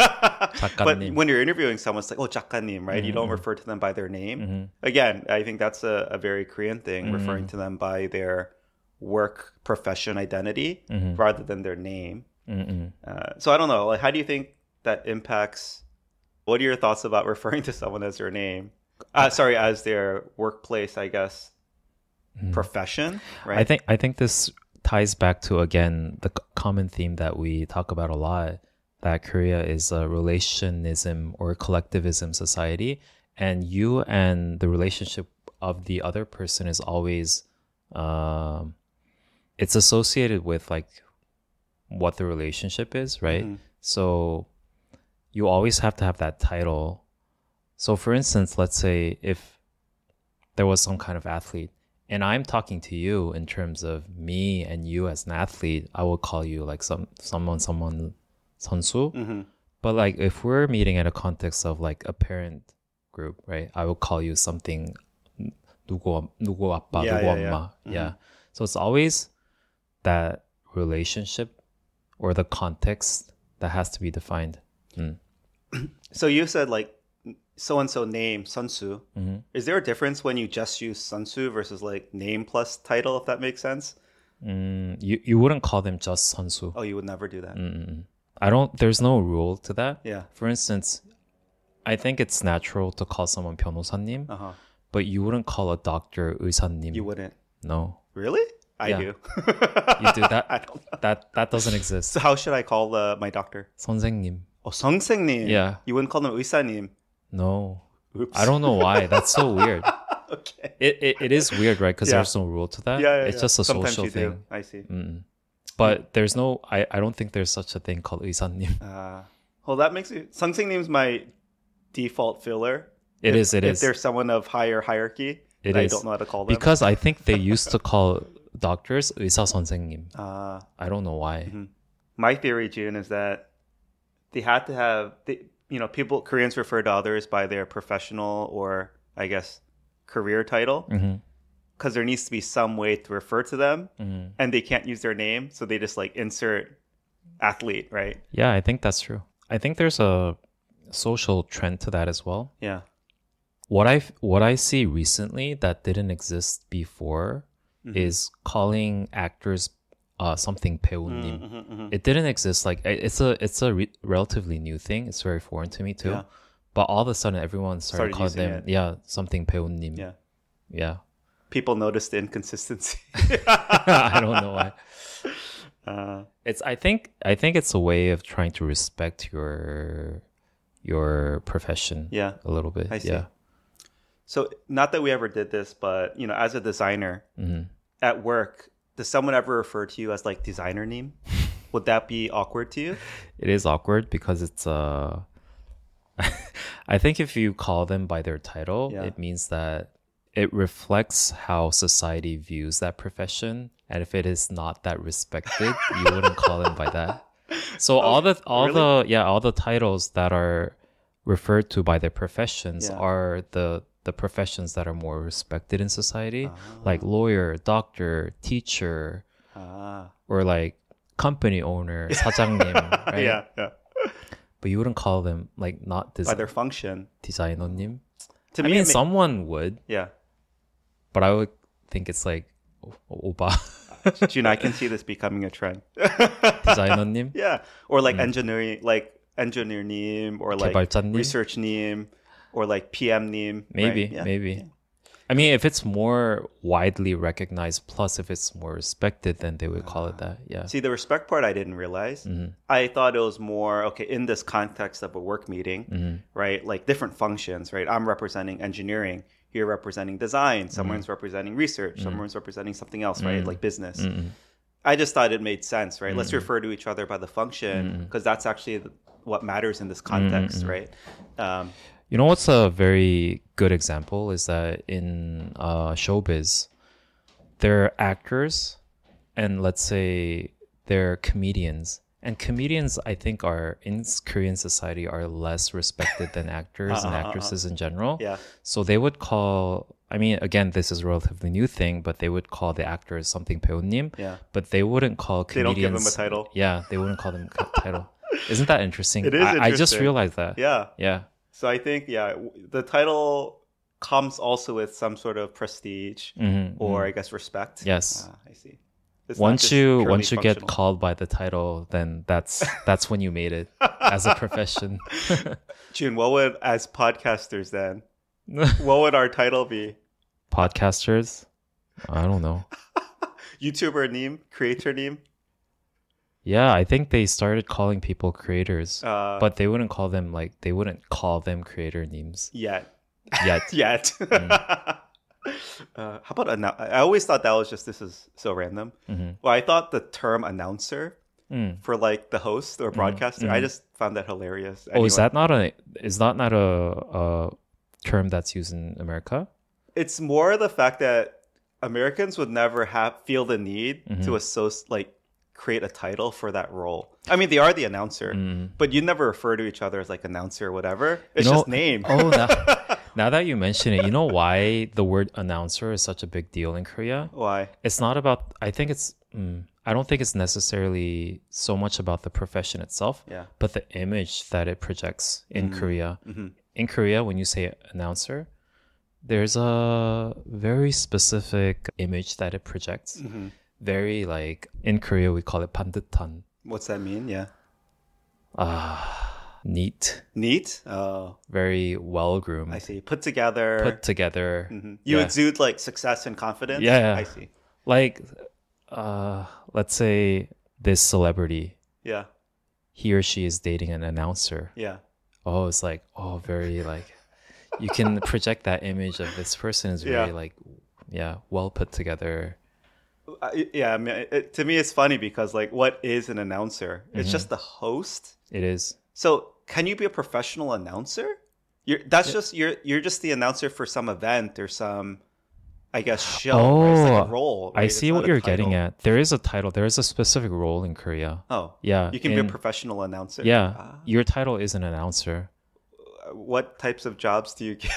But when you're interviewing someone, it's like, oh, 작가님, right? You don't refer to them by their name. Again, I think that's a very Korean thing, referring to them by their work profession identity rather than their name. So I don't know. Like, how do you think that impacts? What are your thoughts about referring to someone as their name? As their workplace, I guess, profession. Right. I think this ties back to again the common theme that we talk about a lot. That Korea is a relationism or collectivism society, and you and the relationship of the other person is always, it's associated with like what the relationship is, right? So you always have to have that title. So for instance, let's say if there was some kind of athlete and I'm talking to you in terms of me and you as an athlete, I will call you like someone 선수. But like if we're meeting in a context of like a parent group, right? I will call you something 누구 아빠, 누구 엄마. Yeah. So it's always that relationship or the context that has to be defined. So you said like so-and-so name, 선수. Is there a difference when you just use 선수 versus like name plus title, if that makes sense? You wouldn't call them just 선수. Oh, you would never do that? There's no rule to that. Yeah. For instance, I think it's natural to call someone 변호사님, but you wouldn't call a doctor 의사님. You wouldn't? No. Really? I do. You do that? I don't know. That doesn't exist. So how should I call my doctor? 선생님. Oh, 선생님. Yeah. You wouldn't call them 의사님? No. Oops. I don't know why. That's so weird. Okay. It is weird, right? Because there's no rule to that. Yeah, it's just a Sometimes social thing. Do. I see. But there's no, I don't think there's such a thing called 의사님. Well, that makes it, 선생님's my default filler. It is. If there's someone of higher hierarchy, I don't know how to call them. Because I think they used to call doctors 의사 선생님. I don't know why. My theory, June, is that they had to have, Koreans refer to others by their professional or, I guess, career title. Because there needs to be some way to refer to them, and they can't use their name, so they just like insert athlete, right? Yeah, I think that's true. I think there's a social trend to that as well. Yeah. What I see recently that didn't exist before is calling actors something 배우님. It didn't exist. Like it's a relatively new thing. It's very foreign to me too. Yeah. But all of a sudden, everyone started calling them something 배우님. Yeah. Yeah. people notice the inconsistency. I don't know why. I think it's a way of trying to respect your profession. Yeah, a little bit. I see. Yeah. So not that we ever did this, but as a designer at work, does someone ever refer to you as like designer name? Would that be awkward to you? It is awkward because it's I think if you call them by their title, it means that it reflects how society views that profession. And if it is not that respected, you wouldn't call them by that. So all the titles that are referred to by their professions are the professions that are more respected in society, like lawyer, doctor, teacher, or like company owner, 사장님, right? Yeah. But you wouldn't call them like not by their function. designer님. To I me, mean, someone would. Yeah. But I would think it's like 오빠. Jun, I can see this becoming a trend. designer님? Yeah. Or like engineering, like engineer-님, or like 개발자님? research-님, or like PM-님. Maybe, right? Yeah. maybe. I mean, if it's more widely recognized, plus if it's more respected, then they would call it that. Yeah. See, the respect part I didn't realize. I thought it was more, okay, in this context of a work meeting, right? Like different functions, right? I'm representing engineering. You're representing design. Someone's representing research. Someone's representing something else, right? Like business. I just thought it made sense, right? Let's refer to each other by the function because that's actually what matters in this context, right? You know what's a very good example is that in showbiz, there are actors and let's say they're comedians. And comedians, I think, are in Korean society are less respected than actors and actresses in general. Yeah. So they would call, I mean, again, this is a relatively new thing, but they would call the actors something 배우님. Yeah. But they wouldn't call comedians. They don't give them a title. Yeah, they wouldn't call them a title. Isn't that interesting? It is I just interesting. realized that. Yeah. Yeah. So I think, the title comes also with some sort of prestige or I guess respect. Yes. I see. It's Once you get functional. called by the title, then that's when you made it as a profession. Jun, what would, as podcasters then, what would our title be? Podcasters? I don't know. YouTuber name? Creator name? Yeah, I think they started calling people creators, but they wouldn't call them creator names Yet. yet. How about I always thought that was just, this is so random. Well, I thought the term announcer for like the host or broadcaster, I just found that hilarious. Oh, is that not a term that's used in America? It's more the fact that Americans would never feel the need to create a title for that role. I mean, they are the announcer, but you never refer to each other as like announcer or whatever. It's just name. Oh, now that you mention it, you know why the word announcer is such a big deal in Korea? Why? It's not about, I don't think it's necessarily so much about the profession itself, but the image that it projects in Korea. In Korea, when you say announcer, there's a very specific image that it projects. Very like, in Korea, we call it 반듯한. What's that mean? Yeah. Neat. Neat? Oh. Very well-groomed. I see. Put together. You exude like success and confidence? Yeah. I see. Like, let's say this celebrity. Yeah. He or she is dating an announcer. Yeah. Oh, it's like, very like, you can project that image of this person is very well put together. I mean, to me, it's funny because like, what is an announcer? It's just the host. It is. So, can you be a professional announcer? You're just the announcer for some event or some, I guess, show. Oh, right? It's like a role. Right? I see what you're getting at. There is a title. There is a specific role in Korea. Oh, yeah. You can be a professional announcer. Yeah, your title is an announcer. What types of jobs do you get?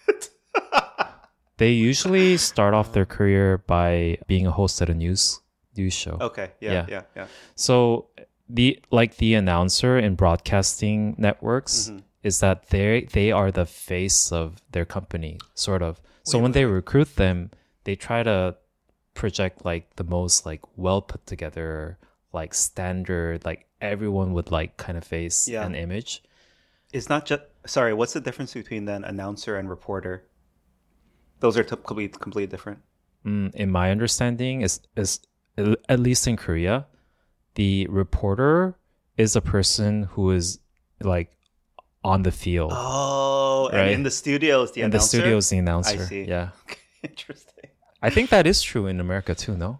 They usually start off their career by being a host at a news show. Okay. Yeah. So the announcer in broadcasting networks is that they are the face of their company, sort of. So when they recruit them, they try to project like the most like well put together, like standard, like everyone would like kind of face and image. It's not just, what's the difference between then announcer and reporter? Those are completely different. in my understanding, is at least in Korea, the reporter is a person who is like on the field. Oh, right? And in the studio is the in announcer? the studio is the announcer. I see. Yeah. Interesting. I think that is true in America too, no?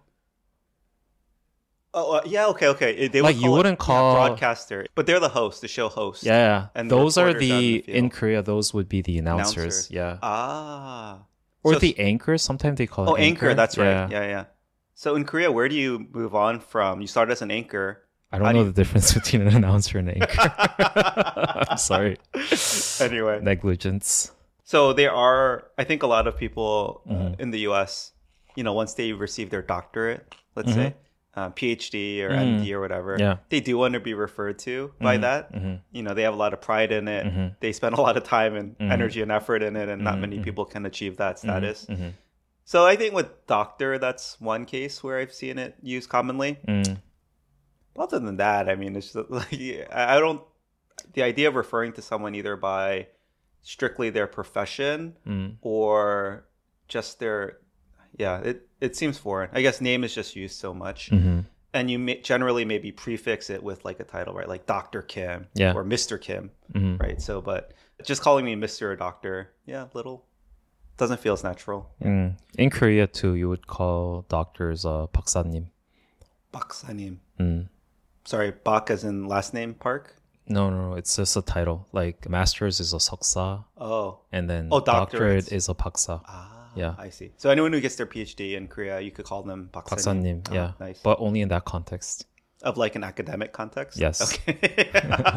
Oh, yeah, okay. They Like, would you wouldn't call- broadcaster, but they're the host, the show host. Yeah. And the those are reporters out in the in field. Korea, those would be the announcers. Yeah. Ah. Or So- the anchors. Sometimes they call it anchor. That's Yeah. right. Yeah. So in Korea, where do you move on from? You start as an anchor. I don't know the difference between an announcer and an anchor. I'm sorry. Anyway. Negligence. So there are, I think, a lot of people Mm-hmm. in the U.S., once they receive their doctorate, let's say, PhD or MD or whatever, Mm-hmm. Yeah. they do want to be referred to by that. They have a lot of pride in it. Mm-hmm. They spend a lot of time and energy and effort in it, and not many people can achieve that status. Mm-hmm. So I think with doctor, that's one case where I've seen it used commonly. Other than that, I mean, it's just like I don't. The idea of referring to someone either by strictly their profession or just their, it seems foreign. I guess name is just used so much, and you generally maybe prefix it with like a title, right? Like Dr. Kim or Mr. Kim, right? So, but just calling me Mr. or Doctor, little doesn't feel as natural. In Korea too, you would call doctors 박사님. 박사님. Sorry, Bak as in last name Park? No, it's just a title. Like master's is a 석사. Oh. And then doctorate doctorate is a 박사. Yeah. I see. So anyone who gets their PhD in Korea, you could call them 박사님. 박사님, yeah. Nice. But only in that context. Of like an academic context? Yes. Okay.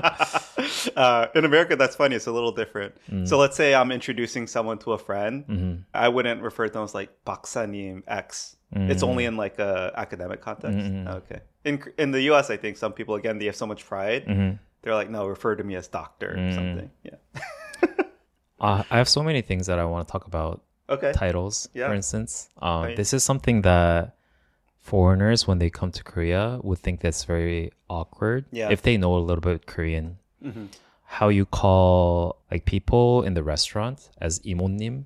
In America, that's funny. It's a little different. So let's say I'm introducing someone to a friend. I wouldn't refer to them as like 박사님 X. It's only in like a academic context. Okay. In the US, I think some people, again, they have so much pride. They're like, no, refer to me as doctor or something. Yeah. I have so many things that I want to talk about. Okay. Titles, Yeah. for instance. Right. This is something that foreigners, when they come to Korea, would think that's very awkward if they know a little bit Korean. How you call like people in the restaurant as 이모님?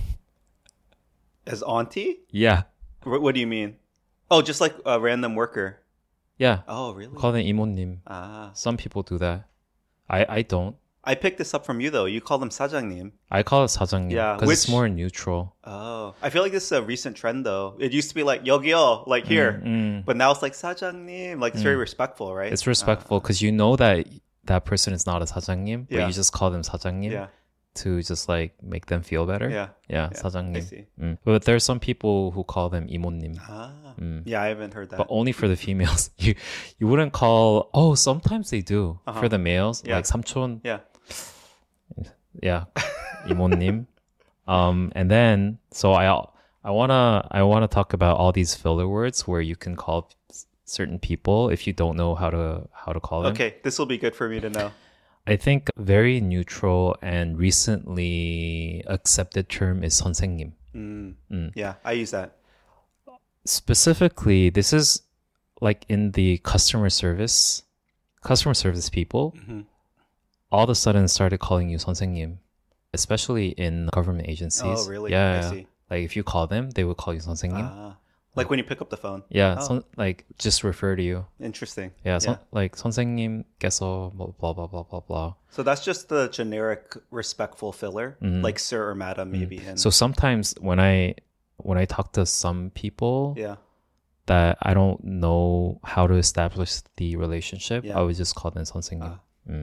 As auntie? Yeah. What do you mean? Oh, just like a random worker. Yeah. Oh, really? Call them 이모님. Some people do that. I don't. I picked this up from you though. You call them 사장님. I call it 사장님 because it's more neutral. Oh, I feel like this is a recent trend though. It used to be like 여기요, like here, but now it's like 사장님. Like it's very respectful, right? It's respectful because you know that that person is not a 사장님, but you just call them 사장님 to just like make them feel better. Yeah, 사장님. I see. But there's some people who call them 이모님. Yeah, I haven't heard that. But only for the females. You wouldn't call. Oh, sometimes they do for the males. Like 삼촌. Yeah, 이모님. And then so I wanna talk about all these filler words where you can call certain people if you don't know how to call them. Okay, this will be good for me to know. I think very neutral and recently accepted term is 선생님. Yeah, I use that. Specifically, this is like in the customer service people. All of a sudden started calling you 선생님, especially in government agencies. Oh, really? Yeah. I see. Like if you call them, they will call you 선생님. Like when you pick up the phone. Yeah, like just refer to you. Interesting. Yeah, like 선생님께서 blah blah blah blah blah. So that's just the generic respectful filler, like sir or madam maybe. And So sometimes when I talk to some people yeah, that I don't know how to establish the relationship, I would just call them 선생님.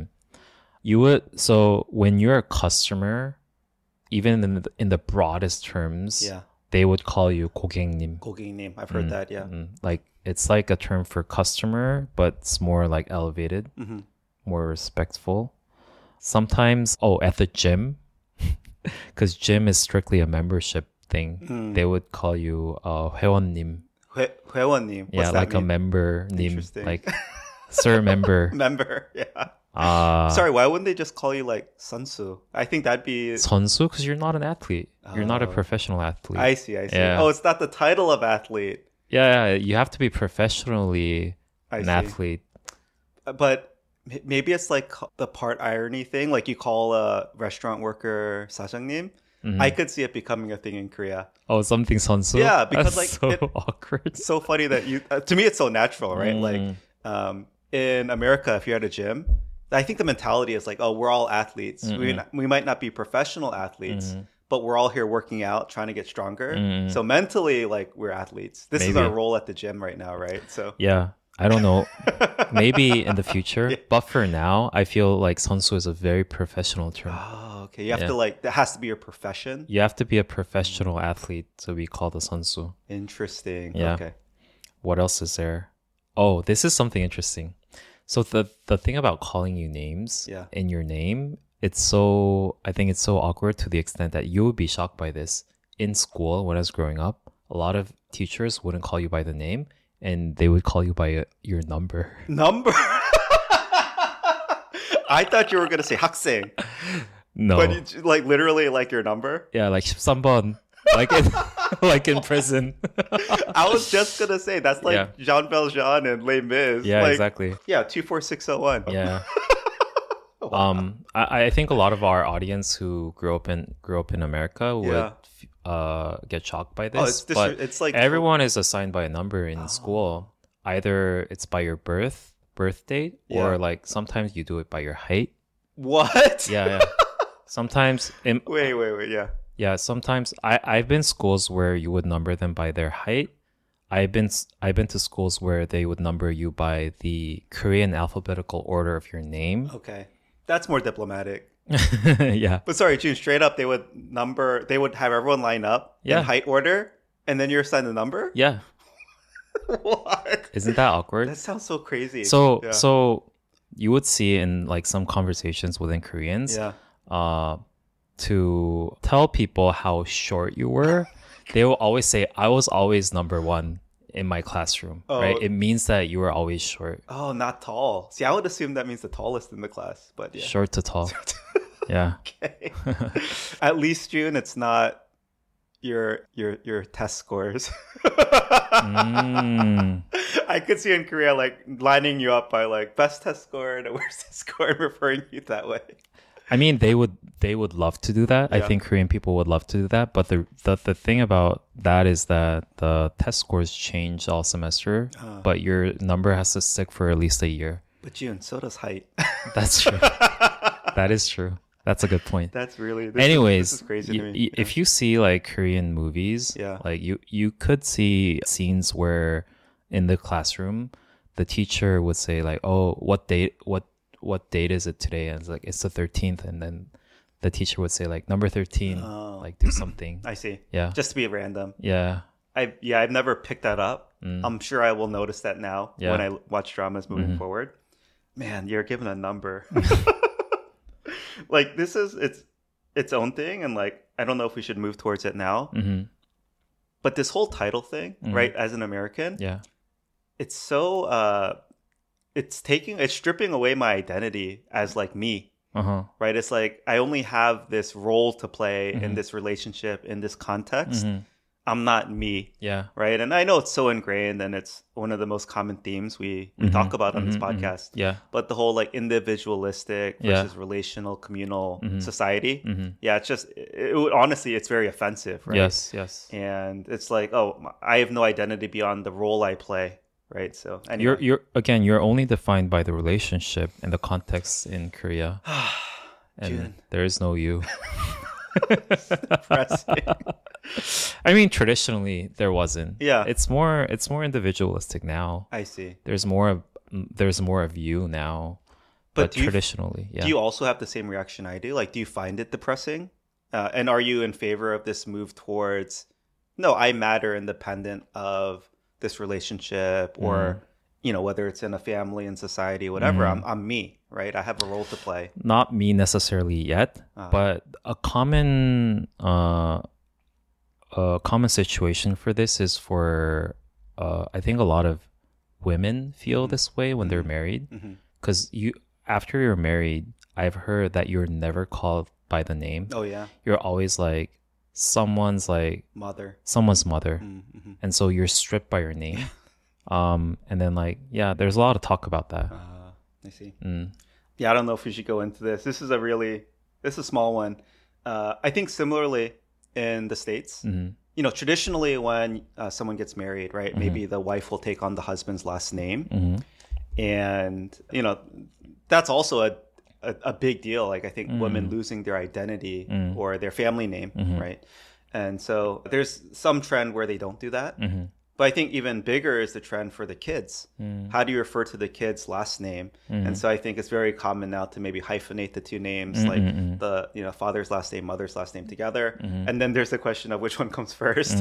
So when you're a customer, even in the broadest terms, they would call you 고객님. 고객님, I've heard that. Yeah, like it's like a term for customer, but it's more like elevated, more respectful. Sometimes, at the gym, because gym is strictly a membership thing, they would call you 회원님. 회원님. Yeah, What's like that a mean? member 님, Interesting. like sir member. Member, yeah. Sorry, why wouldn't they just call you like 선수? I think that'd be 선수, because you're not an athlete. You're not a professional athlete. I see. Yeah. Oh, it's not the title of athlete. Yeah, you have to be professionally an athlete. But maybe it's like the part irony thing. Like you call a restaurant worker 사장님, I could see it becoming a thing in Korea. Oh, something 선수? Yeah, because That's like so awkward. It's so funny that you. To me, it's so natural, right? Like in America, if you're at a gym, I think the mentality is like, oh, we're all athletes. We might not be professional athletes, but we're all here working out, trying to get stronger. So mentally, like we're athletes. This is our role at the gym right now, right? So yeah. I don't know. Maybe in the future. But for now, I feel like 선수 is a very professional term. Oh, okay. You have to like, that has to be your profession. You have to be a professional athlete to be called a 선수. Interesting. Yeah. Okay. What else is there? Oh, this is something interesting. So the thing about calling you names in your name, I think it's so awkward to the extent that you would be shocked by this. In school, when I was growing up, a lot of teachers wouldn't call you by the name. And they would call you by your number. Number? I thought you were going to say 학생. No. But you, like literally like your number? Yeah, like 13번. Like in prison. I was just going to say, that's like Jean Valjean and Les Mis. Yeah, like, exactly. Yeah, 24601. Yeah. Wow. I think a lot of our audience who grew up in America would get shocked by this. It's like everyone is assigned by a number in school. Either it's by your birth date, or like sometimes you do it by your height. What? Yeah. Sometimes wait, yeah. Yeah, sometimes I've been schools where you would number them by their height. I've been to schools where they would number you by the Korean alphabetical order of your name. Okay. That's more diplomatic. Yeah. But sorry, June, straight up, they would have everyone line up in height order, and then you're assigned a number? Yeah. What? Isn't that awkward? That sounds so crazy. So you would see in like some conversations within Koreans, to tell people how short you were, they will always say, I was always number one in my classroom, right? It means that you were always short. Oh, not tall. See, I would assume that means the tallest in the class, but yeah. Short to tall. Yeah. Okay. At least, June, it's not your test scores. I could see in Korea like lining you up by like best test score and worst test score and referring you that way. I mean, they would love to do that. Yeah. I think Korean people would love to do that. But the thing about that is that the test scores change all semester, but your number has to stick for at least a year. But June, so does height. That's true. That is true. That's a good point. That's really. Anyways, this is crazy to me. If you see like Korean movies, like you could see scenes where in the classroom, the teacher would say like, "Oh, what date is it today?" And it's like, it's the 13th. And then the teacher would say like, number 13, like do something. I see. Yeah. Just to be random. Yeah. I've never picked that up. I'm sure I will notice that now when I watch dramas moving forward. Man, you're given a number. Like this is its own thing. And like, I don't know if we should move towards it now, but this whole title thing, right? As an American, it's so, it's stripping away my identity as like me, right? It's like I only have this role to play in this relationship, in this context. I'm not me, right? And I know it's so ingrained, and it's one of the most common themes we talk about on this podcast. Yeah, but the whole like individualistic versus relational, communal society. Yeah, it would honestly, it's very offensive, right? Yes. And it's like, oh, I have no identity beyond the role I play. Right. So anyway. you're only defined by the relationship and the context in Korea. And there is no you. Depressing. I mean, traditionally there wasn't. Yeah. It's more individualistic now. I see. There's more of you now. But traditionally, do you also have the same reaction I do? Like, do you find it depressing? And are you in favor of this move towards, no, I matter independent of this relationship, or whether it's in a family, in society, whatever. I'm me, right? I have a role to play. Not me necessarily yet, but a common situation for this is for I think a lot of women feel this way when they're married, because after you're married, I've heard that you're never called by the name. Oh yeah, you're always like someone's mother, and so you're stripped by your name. And then there's a lot of talk about that. I see. Yeah, I don't know if we should go into this. This is a small one. I think similarly in the States, traditionally when someone gets married, right, maybe the wife will take on the husband's last name. And, that's also a big deal. Like, I think women losing their identity or their family name, right? And so there's some trend where they don't do that. But I think even bigger is the trend for the kids. How do you refer to the kid's last name? And so I think it's very common now to maybe hyphenate the two names, like the father's last name, mother's last name together. And then there's the question of which one comes first.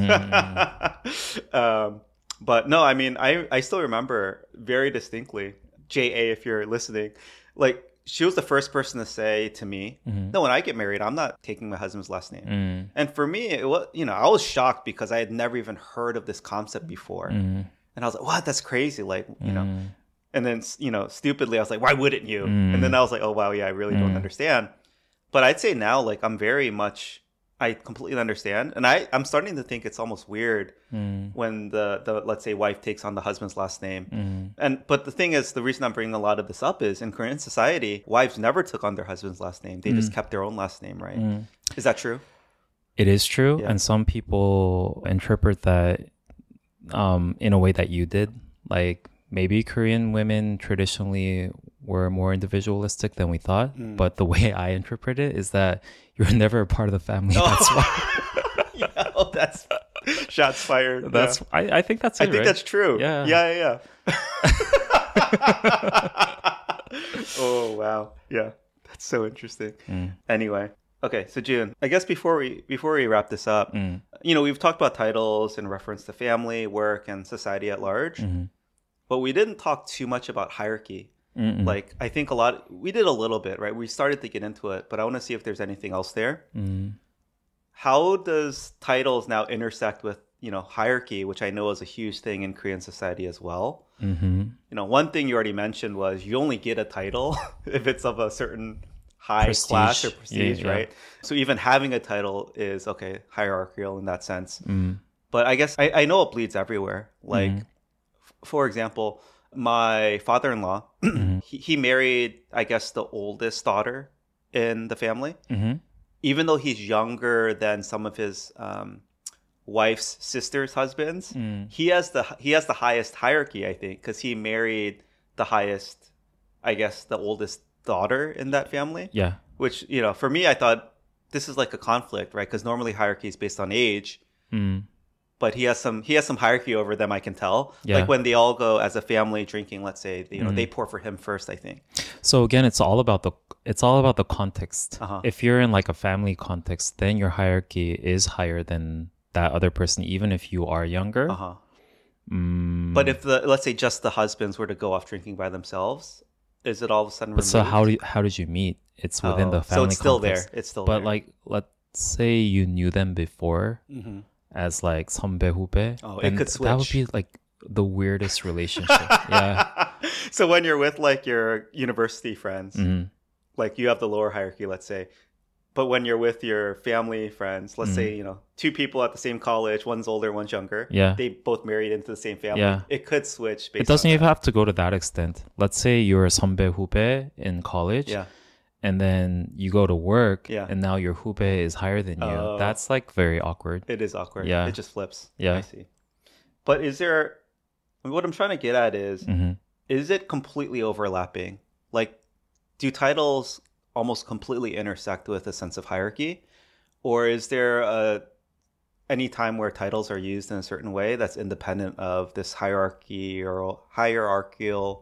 But no, I mean, I still remember very distinctly, J.A., if you're listening, like, she was the first person to say to me, no, when I get married, I'm not taking my husband's last name. And for me, it was, I was shocked because I had never even heard of this concept before. And I was like, what? That's crazy. Like, and then, stupidly, I was like, why wouldn't you? And then I was like, oh, wow, yeah, I really don't understand. But I'd say now, like, I completely understand. And I'm starting to think it's almost weird when the let's say, wife takes on the husband's last name. But the thing is, the reason I'm bringing a lot of this up is in Korean society, wives never took on their husband's last name. They just kept their own last name, right? Is that true? It is true. Yeah. And some people interpret that in a way that you did. Like, maybe Korean women traditionally were more individualistic than we thought. But the way I interpret it is that you're never a part of the family. That's why. That's shots fired. That's I think that's it. I think that's true. Yeah. Oh, wow. Yeah. That's so interesting. Anyway. Okay, so June, I guess before we wrap this up, we've talked about titles in reference to family, work, and society at large. But we didn't talk too much about hierarchy. Like, I think we did a little bit, right? We started to get into it, but I want to see if there's anything else there. How does titles now intersect with, hierarchy, which I know is a huge thing in Korean society as well? One thing you already mentioned was you only get a title if it's of a certain high class or prestige, right? So even having a title is, hierarchical in that sense. But I guess I know it bleeds everywhere. Like, for example, my father-in-law, he married, I guess, the oldest daughter in the family. Even though he's younger than some of his wife's sister's husbands, he has the highest hierarchy, I think, because he married the highest, I guess, the oldest daughter in that family. Yeah. Which, for me, I thought this is like a conflict, right? Because normally hierarchy is based on age. But he has some hierarchy over them, I can tell. Yeah. Like when they all go as a family drinking, let's say, they pour for him first, I think. So again, it's all about the context. If you're in like a family context, then your hierarchy is higher than that other person, even if you are younger. But if let's say just the husbands were to go off drinking by themselves, is it all of a sudden removed? So how did you meet? It's within the family. So it's still context. there. It's still but there. Like, let's say you knew them before. As like 선배 후배, it could switch. That would be like the weirdest relationship. Yeah. So when you're with like your university friends, like you have the lower hierarchy, let's say, but when you're with your family friends, let's say two people at the same college, one's older, one's younger. Yeah. They both married into the same family. Yeah. It could switch. It doesn't even have to go to that extent. Let's say you're a 선배 후배 in college. Yeah. And then you go to work, and now your 후배 is higher than you. That's like very awkward. It is awkward. Yeah. It just flips. Yeah. I see. But what I'm trying to get at is it completely overlapping? Like, do titles almost completely intersect with a sense of hierarchy? Or is there any time where titles are used in a certain way that's independent of this hierarchy or hierarchical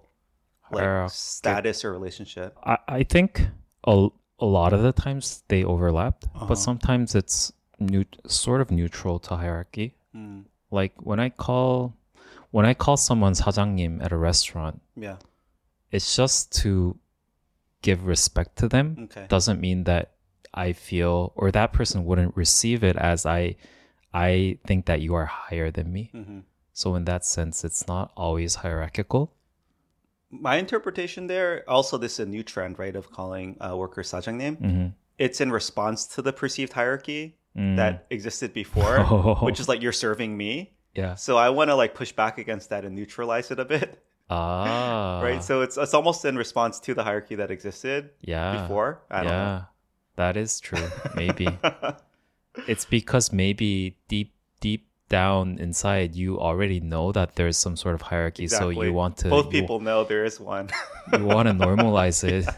status or relationship? I think a lot of the times they overlap, but sometimes it's sort of neutral to hierarchy. Like when I call someone 사장님 at a restaurant, it's just to give respect to them. Doesn't mean that I feel or that person wouldn't receive it as I think that you are higher than me. So in that sense, it's not always hierarchical. My interpretation there, also this is a new trend, right, of calling workers 사장님. It's in response to the perceived hierarchy that existed before, which is like you're serving me. Yeah. So I want to like push back against that and neutralize it a bit. Right. So it's almost in response to the hierarchy that existed before. I don't know. That is true. Maybe. It's because maybe deep down inside you already know that there's some sort of hierarchy. Exactly. So you want to... Both people know there is one. You want to normalize it.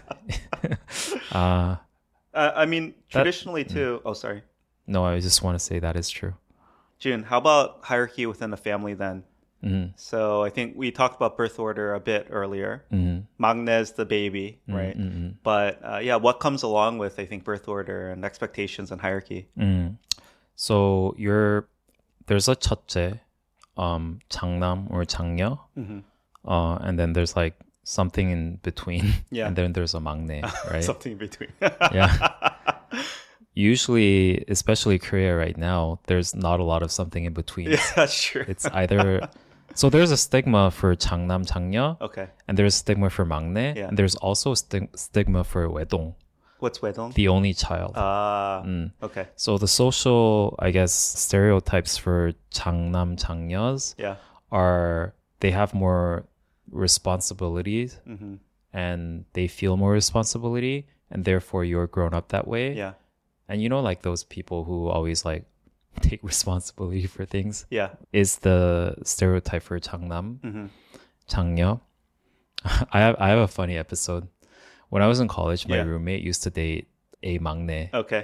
I mean, traditionally too... Oh, sorry. No, I just want to say that is true. Jun, how about hierarchy within a family then? Mm-hmm. So I think we talked about birth order a bit earlier. Maknae's the baby, right? But what comes along with, I think, birth order and expectations and hierarchy? So there's a 첫째, 장남 or 장녀, and then there's like something in between, and then there's a 막내, right? Something in between. Yeah. Usually, especially Korea right now, there's not a lot of something in between. Yeah, that's true. It's either... So there's a stigma for 장남, 장녀, okay, and there's a stigma for 막내, and there's also a stigma for 외동. What's 외동? The only child. Okay. So the social, I guess, stereotypes for 장남, 장녀s are they have more responsibilities and they feel more responsibility, and therefore you're grown up that way. Yeah. And you know, like those people who always like take responsibility for things. Yeah. Is the stereotype for 장남, 장녀. I have a funny episode. When I was in college, my roommate used to date a 막내. Okay.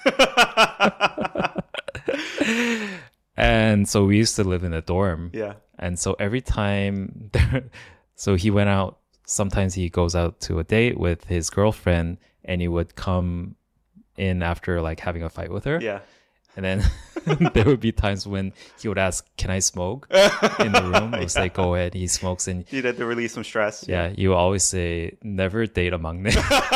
And so we used to live in a dorm. Yeah. And so every time so he went out, sometimes he goes out to a date with his girlfriend and he would come in after like having a fight with her. Yeah. And then there would be times when he would ask, "Can I smoke?" in the room. I would say, "Go ahead." He smokes, and you had to release some stress. Yeah, you always say, "Never date a 막내."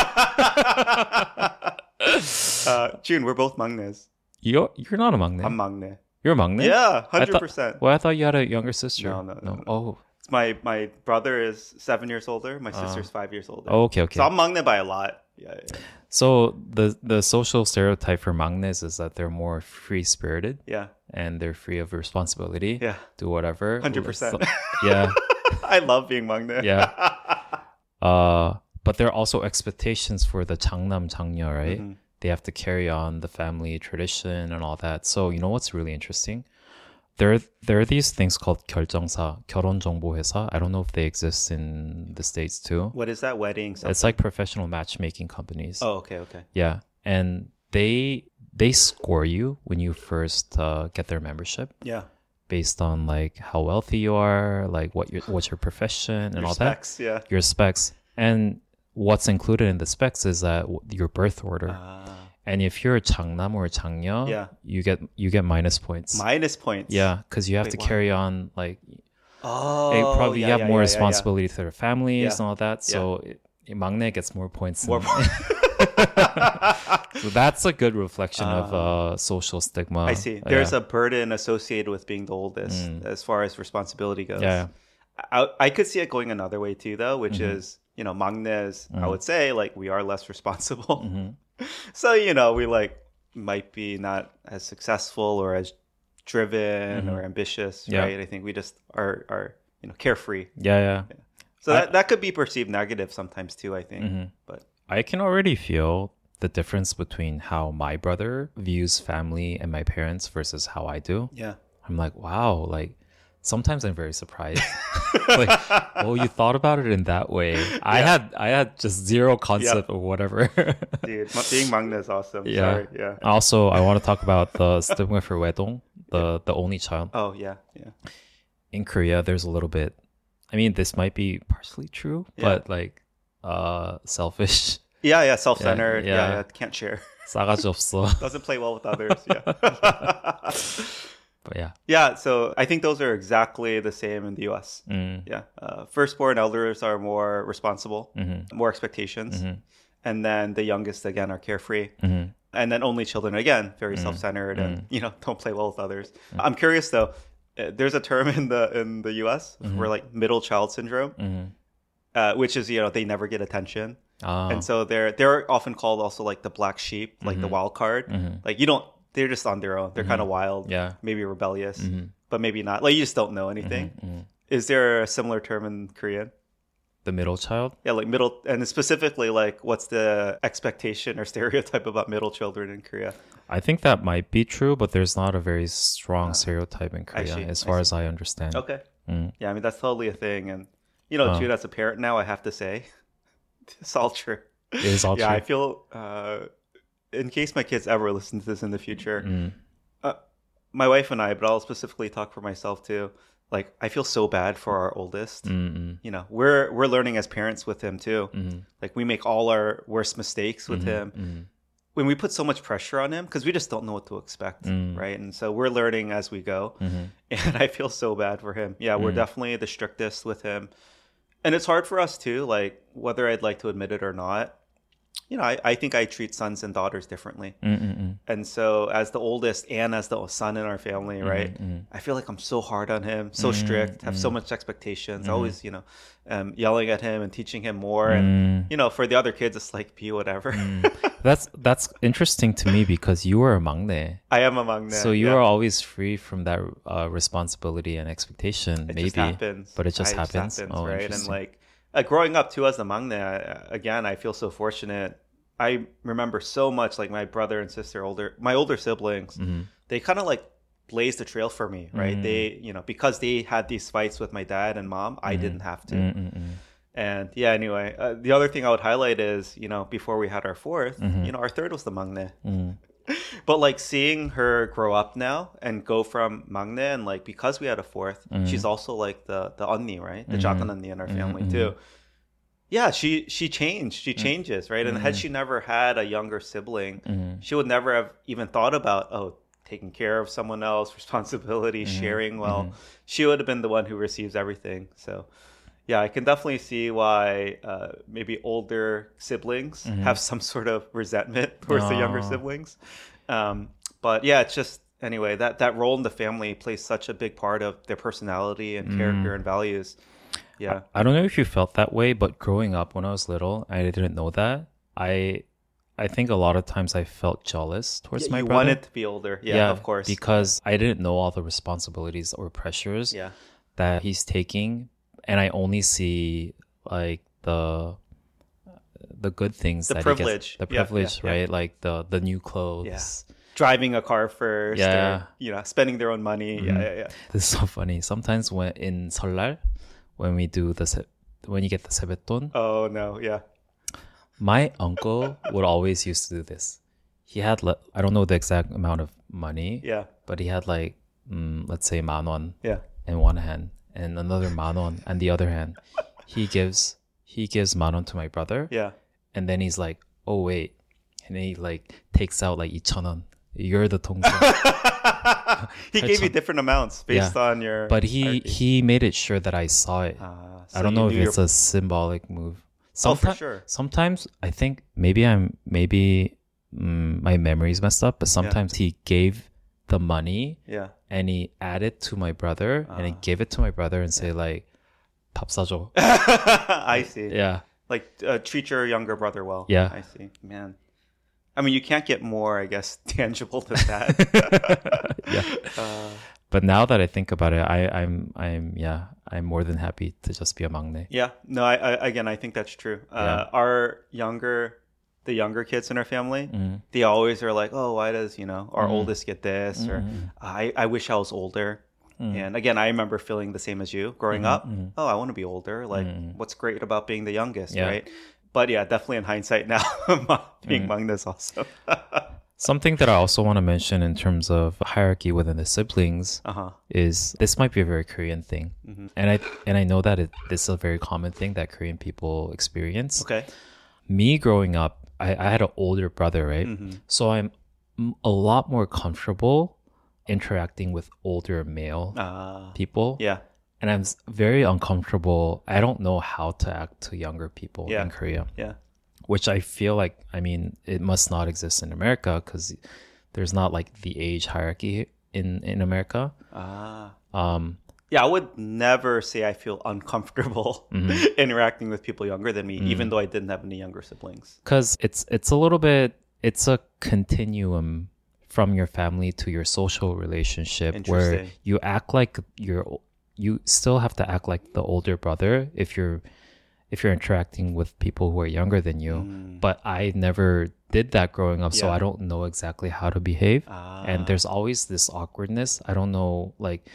Jun, we're both 막내s. You're not a 막내. I'm 막내. You're a 막내? Yeah, 100%. Well, I thought you had a younger sister. No. Oh. It's my brother is 7 years older. My sister's 5 years older. Oh, okay. So I'm 막내 by a lot. Yeah. So the social stereotype for 막내s is that they're more free-spirited. Yeah. And they're free of responsibility. Yeah. Do whatever. 100%. Yeah. I love being 막내. Yeah. But there are also expectations for the 장남, 장녀, right? They have to carry on the family tradition and all that. So you know what's really interesting? There are these things called 결정사, 결혼정보회사. I don't know if they exist in the States too. What is that? Wedding? Something? It's like professional matchmaking companies. Oh, okay. Yeah, and they score you when you first get their membership. Yeah. Based on like how wealthy you are, like what's your profession and all specs, that. Yeah. Your specs. And what's included in the specs is that your birth order. And if you're a 장남 or a 장녀, you get minus points. Minus points. Yeah, because you have to carry on like. You have more responsibility to their families and all that. So 막내 gets more points. So that's a good reflection of social stigma. I see. There's a burden associated with being the oldest as far as responsibility goes. Yeah. I could see it going another way too, though, which is, 막내s, I would say, like, we are less responsible. So, we like might be not as successful or as driven or ambitious, right? I think we just are carefree. Yeah. So that could be perceived negative sometimes too, I think. But I can already feel the difference between how my brother views family and my parents versus how I do. Yeah. I'm like, wow, like sometimes I'm very surprised. Like, oh, you thought about it in that way. Yeah. I had just zero concept of whatever. Dude, being 막내 is awesome. Yeah. Sorry. Yeah. Also, I want to talk about the stigma for 외동, the only child. Oh, yeah. In Korea, there's a little bit, I mean, this might be partially true, but like selfish. Yeah, self-centered. Yeah, can't share. 싸가지 없어. Doesn't play well with others. Yeah. But yeah. Yeah, so I think those are exactly the same in the US. Yeah. Firstborn elders are more responsible, more expectations. And then the youngest, again, are carefree. And then only children, again, very self-centered and, don't play well with others. I'm curious, though. There's a term in the US for like middle child syndrome, which is, they never get attention. And so they're often called also like the black sheep, like the wild card. Like they're just on their own. They're kind of wild, maybe rebellious, but maybe not. Like you just don't know anything. Is there a similar term in Korean? The middle child? Yeah, like middle, and specifically like what's the expectation or stereotype about middle children in Korea? I think that might be true, but there's not a very strong stereotype in Korea as far as I understand. Okay. Yeah, I mean, that's totally a thing. And, you know, Jude, as a parent now, I have to say, it's all true. It is all true. Yeah, I feel, in case my kids ever listen to this in the future, my wife and I, but I'll specifically talk for myself too, like, I feel so bad for our oldest. You know, we're learning as parents with him too. Like, we make all our worst mistakes with him. When we put so much pressure on him, because we just don't know what to expect, right? And so we're learning as we go. And I feel so bad for him. Yeah, we're definitely the strictest with him. And it's hard for us too, like, whether I'd like to admit it or not. You know, I think I treat sons and daughters differently. And so as the oldest and as the son in our family, right, I feel like I'm so hard on him, so strict, have so much expectations, always, you know, yelling at him and teaching him more. And, you know, for the other kids, it's like, be whatever. That's interesting to me because you are a maknae. I am a maknae. So you are always free from that responsibility and expectation, maybe. Just happens. But it just happens. Oh, right? And like, growing up too as the maknae, again, I feel so fortunate. I remember so much, like my brother and sister, my older siblings, they kind of like blazed the trail for me, right? They, you know, because they had these fights with my dad and mom, I didn't have to. And yeah, anyway, the other thing I would highlight is, you know, before we had our fourth, you know, our third was the maknae. But like seeing her grow up now and go from maknae, and like because we had a fourth, she's also like the 언니, right? The 작은 언니 in our family too. Yeah, she changed. She changes, right? And had she never had a younger sibling, she would never have even thought about taking care of someone else, responsibility, sharing well. She would have been the one who receives everything. So yeah, I can definitely see why maybe older siblings have some sort of resentment towards the younger siblings. But yeah, it's just, anyway, that role in the family plays such a big part of their personality and character and values. Yeah. I don't know if you felt that way, but growing up when I was little, I didn't know that. I think a lot of times I felt jealous towards my brother. You wanted to be older. Yeah, of course. Because I didn't know all the responsibilities or pressures that he's taking. And I only see like the good things that privilege. He gets. The privilege, right? Like the new clothes. Yeah. Driving a car first. Or, you know, spending their own money. Yeah. This is so funny. Sometimes when in 설날, when you get the sebeton. Oh no, yeah. My uncle would always used to do this. He had, I don't know the exact amount of money. Yeah. But he had like, let's say 10,000 in one hand and another 10,000 on the other hand. He gives 10,000 to my brother. Yeah. And then he's like, oh wait. And he like takes out like 2,000. You're the 동생. He gave you different amounts based on your. But he made it sure that I saw it. So I don't know if it's a symbolic move. For sure. Sometimes I think maybe my memory's messed up, but sometimes he gave the money and he added to my brother and he gave it to my brother and say like, 밥 사줘. I see. Yeah. Like treat your younger brother well. Yeah. I see. Man. I mean, you can't get more, I guess, tangible than that. Yeah. But now that I think about it, I'm more than happy to just be a maknae. Yeah. No, I think that's true. The younger kids in our family, they always are like, oh, why does, our oldest get this? Or I wish I was older. And again, I remember feeling the same as you growing up. Oh, I want to be older. Like, what's great about being the youngest, right? But yeah, definitely in hindsight now, being maknae is awesome. Something that I also want to mention in terms of hierarchy within the siblings is this might be a very Korean thing, and I know that this is a very common thing that Korean people experience. Okay. Me growing up, I had an older brother, right? So I'm a lot more comfortable interacting with older male people. Yeah. And I'm very uncomfortable. I don't know how to act to younger people in Korea. Yeah. Which I feel like, it must not exist in America because there's not like the age hierarchy in America. Yeah, I would never say I feel uncomfortable interacting with people younger than me, even though I didn't have any younger siblings. Because it's a little bit, it's a continuum from your family to your social relationship where you act like you still have to act like the older brother if you're if you're interacting with people who are younger than you. But I never did that growing up, so I don't know exactly how to behave. And there's always this awkwardness. I don't know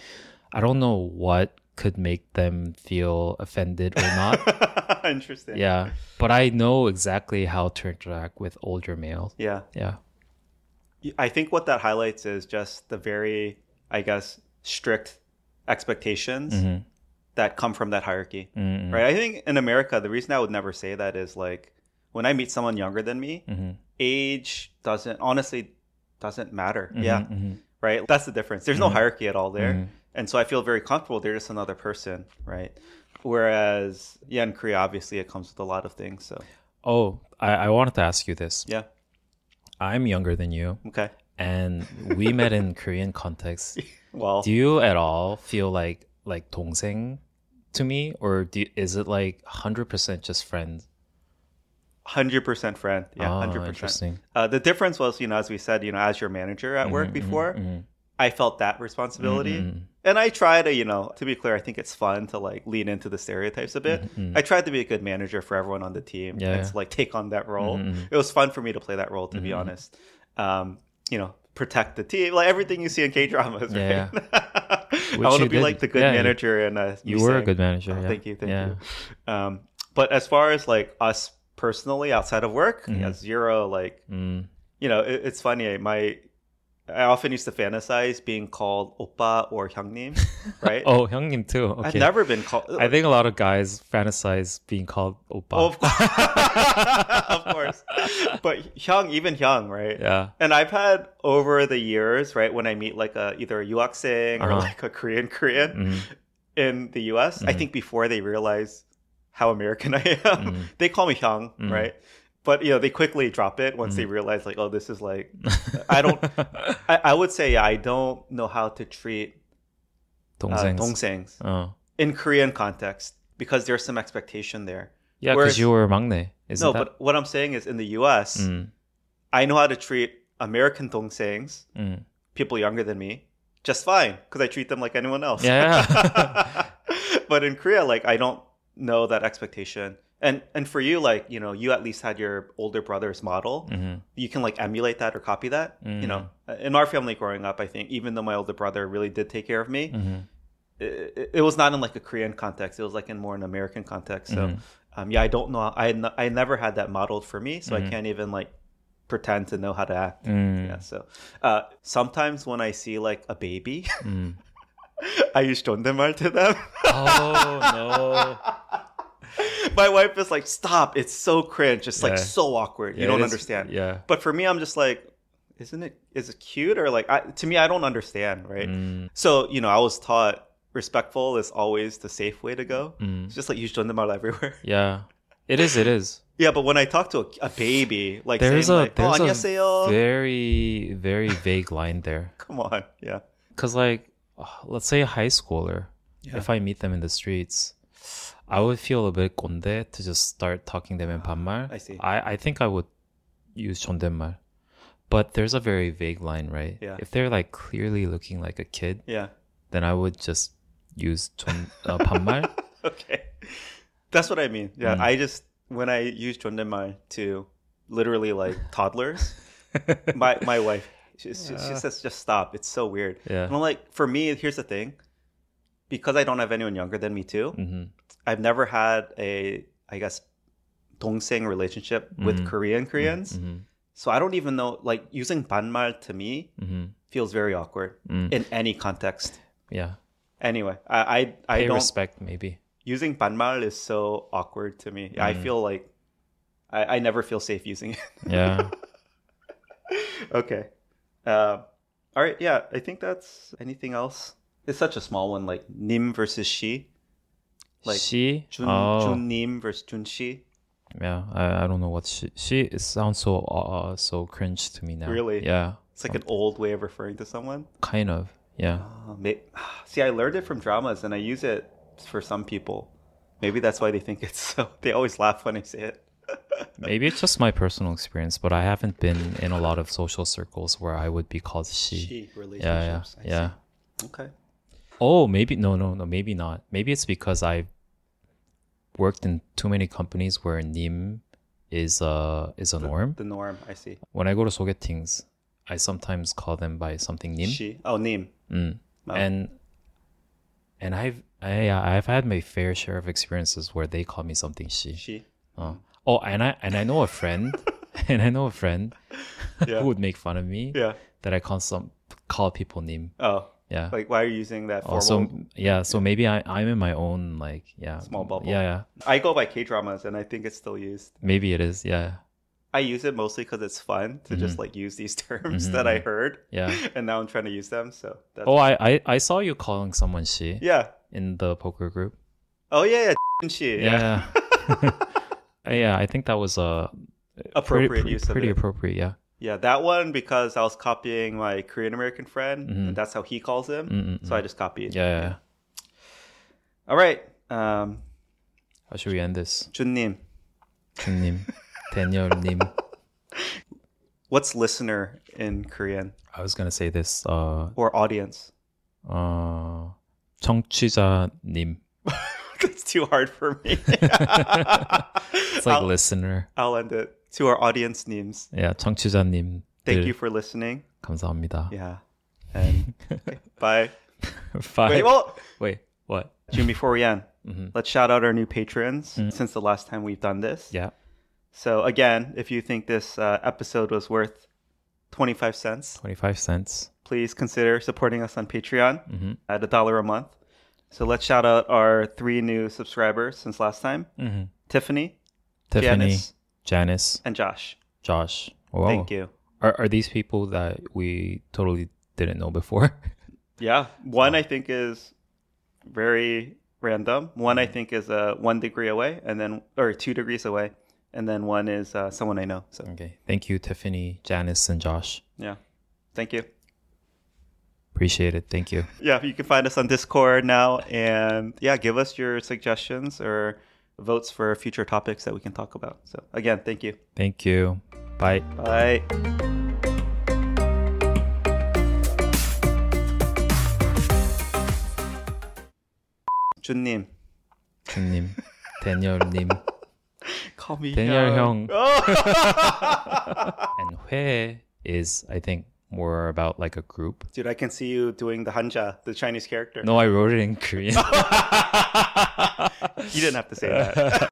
what could make them feel offended or not. Interesting. Yeah. But I know exactly how to interact with older males. Yeah. Yeah. I think what that highlights is just the very, I guess, strict expectations that come from that hierarchy, right? I think in America, the reason I would never say that is like when I meet someone younger than me, age honestly doesn't matter. Right? That's the difference. There's no hierarchy at all there. And so I feel very comfortable. They're just another person, right? Whereas, in Korea, obviously it comes with a lot of things. So, I wanted to ask you this. Yeah. I'm younger than you. Okay. And we met in Korean context. Well, do you at all feel like 동생 to me, or is it like 100% just friends? 100% friend. Yeah, 100%. Interesting. The difference was, as we said, as your manager at work before, I felt that responsibility. And I try to be clear, I think it's fun to like lean into the stereotypes a bit. I tried to be a good manager for everyone on the team and to like take on that role. It was fun for me to play that role, to be honest. Protect the team, like everything you see in K-dramas, right? I want to be like the good manager. And you were a good manager. Thank you. But as far as like us personally outside of work, zero. Like, it's funny. I often used to fantasize being called oppa or 형님, right? Oh, 형님 too. Okay. I've never been called. I think a lot of guys fantasize being called oppa. Oh, of course. But even hyung, right? Yeah. And I've had over the years, right, when I meet like either a 유학생 or like a Korean in the US, I think before they realize how American I am, they call me hyung, right? But they quickly drop it once they realize like, oh, this is like, I would say I don't know how to treat 동생s in Korean context because there's some expectation there. Yeah, because you were 막내. No, but what I'm saying is in the US, I know how to treat American 동생s, people younger than me, just fine because I treat them like anyone else. Yeah. But in Korea, like I don't know that expectation. And for you, like, you at least had your older brother's model. You can like emulate that or copy that. In our family growing up, I think even though my older brother really did take care of me, it was not in like a Korean context. It was like in more an American context. So, I don't know. I never had that modeled for me, so I can't even like pretend to know how to act. Yeah. So sometimes when I see like a baby, I use 존댓말 to them. Oh no. My wife is like, stop, it's so cringe, it's like so awkward, you don't understand. Yeah. But for me, I'm just like, is it cute? Or like, to me, I don't understand, right? So, I was taught respectful is always the safe way to go. It's just like use 존댓말 everywhere. Yeah. It is. Yeah, but when I talk to a baby, like there's saying a 안녕하세요. Very, very vague line there. Come on, yeah. Because like, let's say a high schooler, if I meet them in the streets, I would feel a bit 꼰대 to just start talking them in 반말. I see. I think I would use 존댓말. But there's a very vague line, right? Yeah. If they're like clearly looking like a kid, then I would just use 반말. Okay. That's what I mean. Yeah, when I use 존댓말 to literally like toddlers, my wife, she says, just stop. It's so weird. Yeah. And I'm like, for me, here's the thing. Because I don't have anyone younger than me too, I've never had a, I guess, 동생 relationship with Koreans. So I don't even know, like using 반말 to me feels very awkward in any context. Yeah. Anyway, I pay don't respect maybe. Using 반말 is so awkward to me. I feel like I never feel safe using it. Yeah. Okay. All right. Yeah, I think that's anything else. It's such a small one, like 님 versus she. Like she? Junnim versus Junshi. Yeah, I don't know what she. It sounds so cringe to me now. Really? Yeah. It's like an old way of referring to someone. Kind of. Yeah. See, I learned it from dramas, and I use it for some people. Maybe that's why they think it's so. They always laugh when I say it. Maybe it's just my personal experience, but I haven't been in a lot of social circles where I would be called she. She relationships. Yeah. Okay. Oh, maybe no, maybe not. Maybe it's because I worked in too many companies where 님 is a norm. The norm, I see. When I go to 소개팅s, I sometimes call them by something 님. She. Oh, 님. Oh. And I've had my fair share of experiences where they call me something she. She. Oh, and I know a friend, who would make fun of me. Yeah. That I call people 님. Oh. Yeah. Like, why are you using that formal? So maybe I'm in my own small bubble. Yeah. I go by K-dramas, and I think it's still used. Maybe it is. Yeah. I use it mostly because it's fun to just like use these terms that I heard. Yeah. And now I'm trying to use them. So. I saw you calling someone she. Yeah. In the poker group. Oh yeah, she. Yeah. Yeah, I think that was appropriate use of it. Pretty appropriate, yeah. Yeah, that one because I was copying my Korean American friend, and that's how he calls him. So I just copied. Yeah. All right. How should we end this? 준님. Daniel-님. What's listener in Korean? I was gonna say this. Or audience. 청취자님. That's too hard for me. It's like listener. I'll end it. To our audience names. Yeah, 청취자님. Thank you for listening. 감사합니다. Yeah. And okay, bye. Bye. Wait, what? June, before we end, let's shout out our new patrons since the last time we've done this. Yeah. So again, if you think this episode was worth 25 cents, please consider supporting us on Patreon at $1 a month. So let's shout out our 3 new subscribers since last time. Tiffany, Janice, and Josh. Whoa. Thank you. Are these people that we totally didn't know before? Yeah. One I think is very random. One I think is 1 degree away, or 2 degrees away. And then one is someone I know. So. Okay. Thank you, Tiffany, Janice, and Josh. Yeah. Thank you. Appreciate it. Thank you. Yeah, you can find us on Discord now. And yeah, give us your suggestions or votes for future topics that we can talk about. So again, thank you. Thank you. Bye. Bye. 준님. Daniel-님. Call me Daniel 형. And 회 is, I think, more about like a group. Dude, I can see you doing the Hanja, the Chinese character. No, I wrote it in Korean. You didn't have to say that.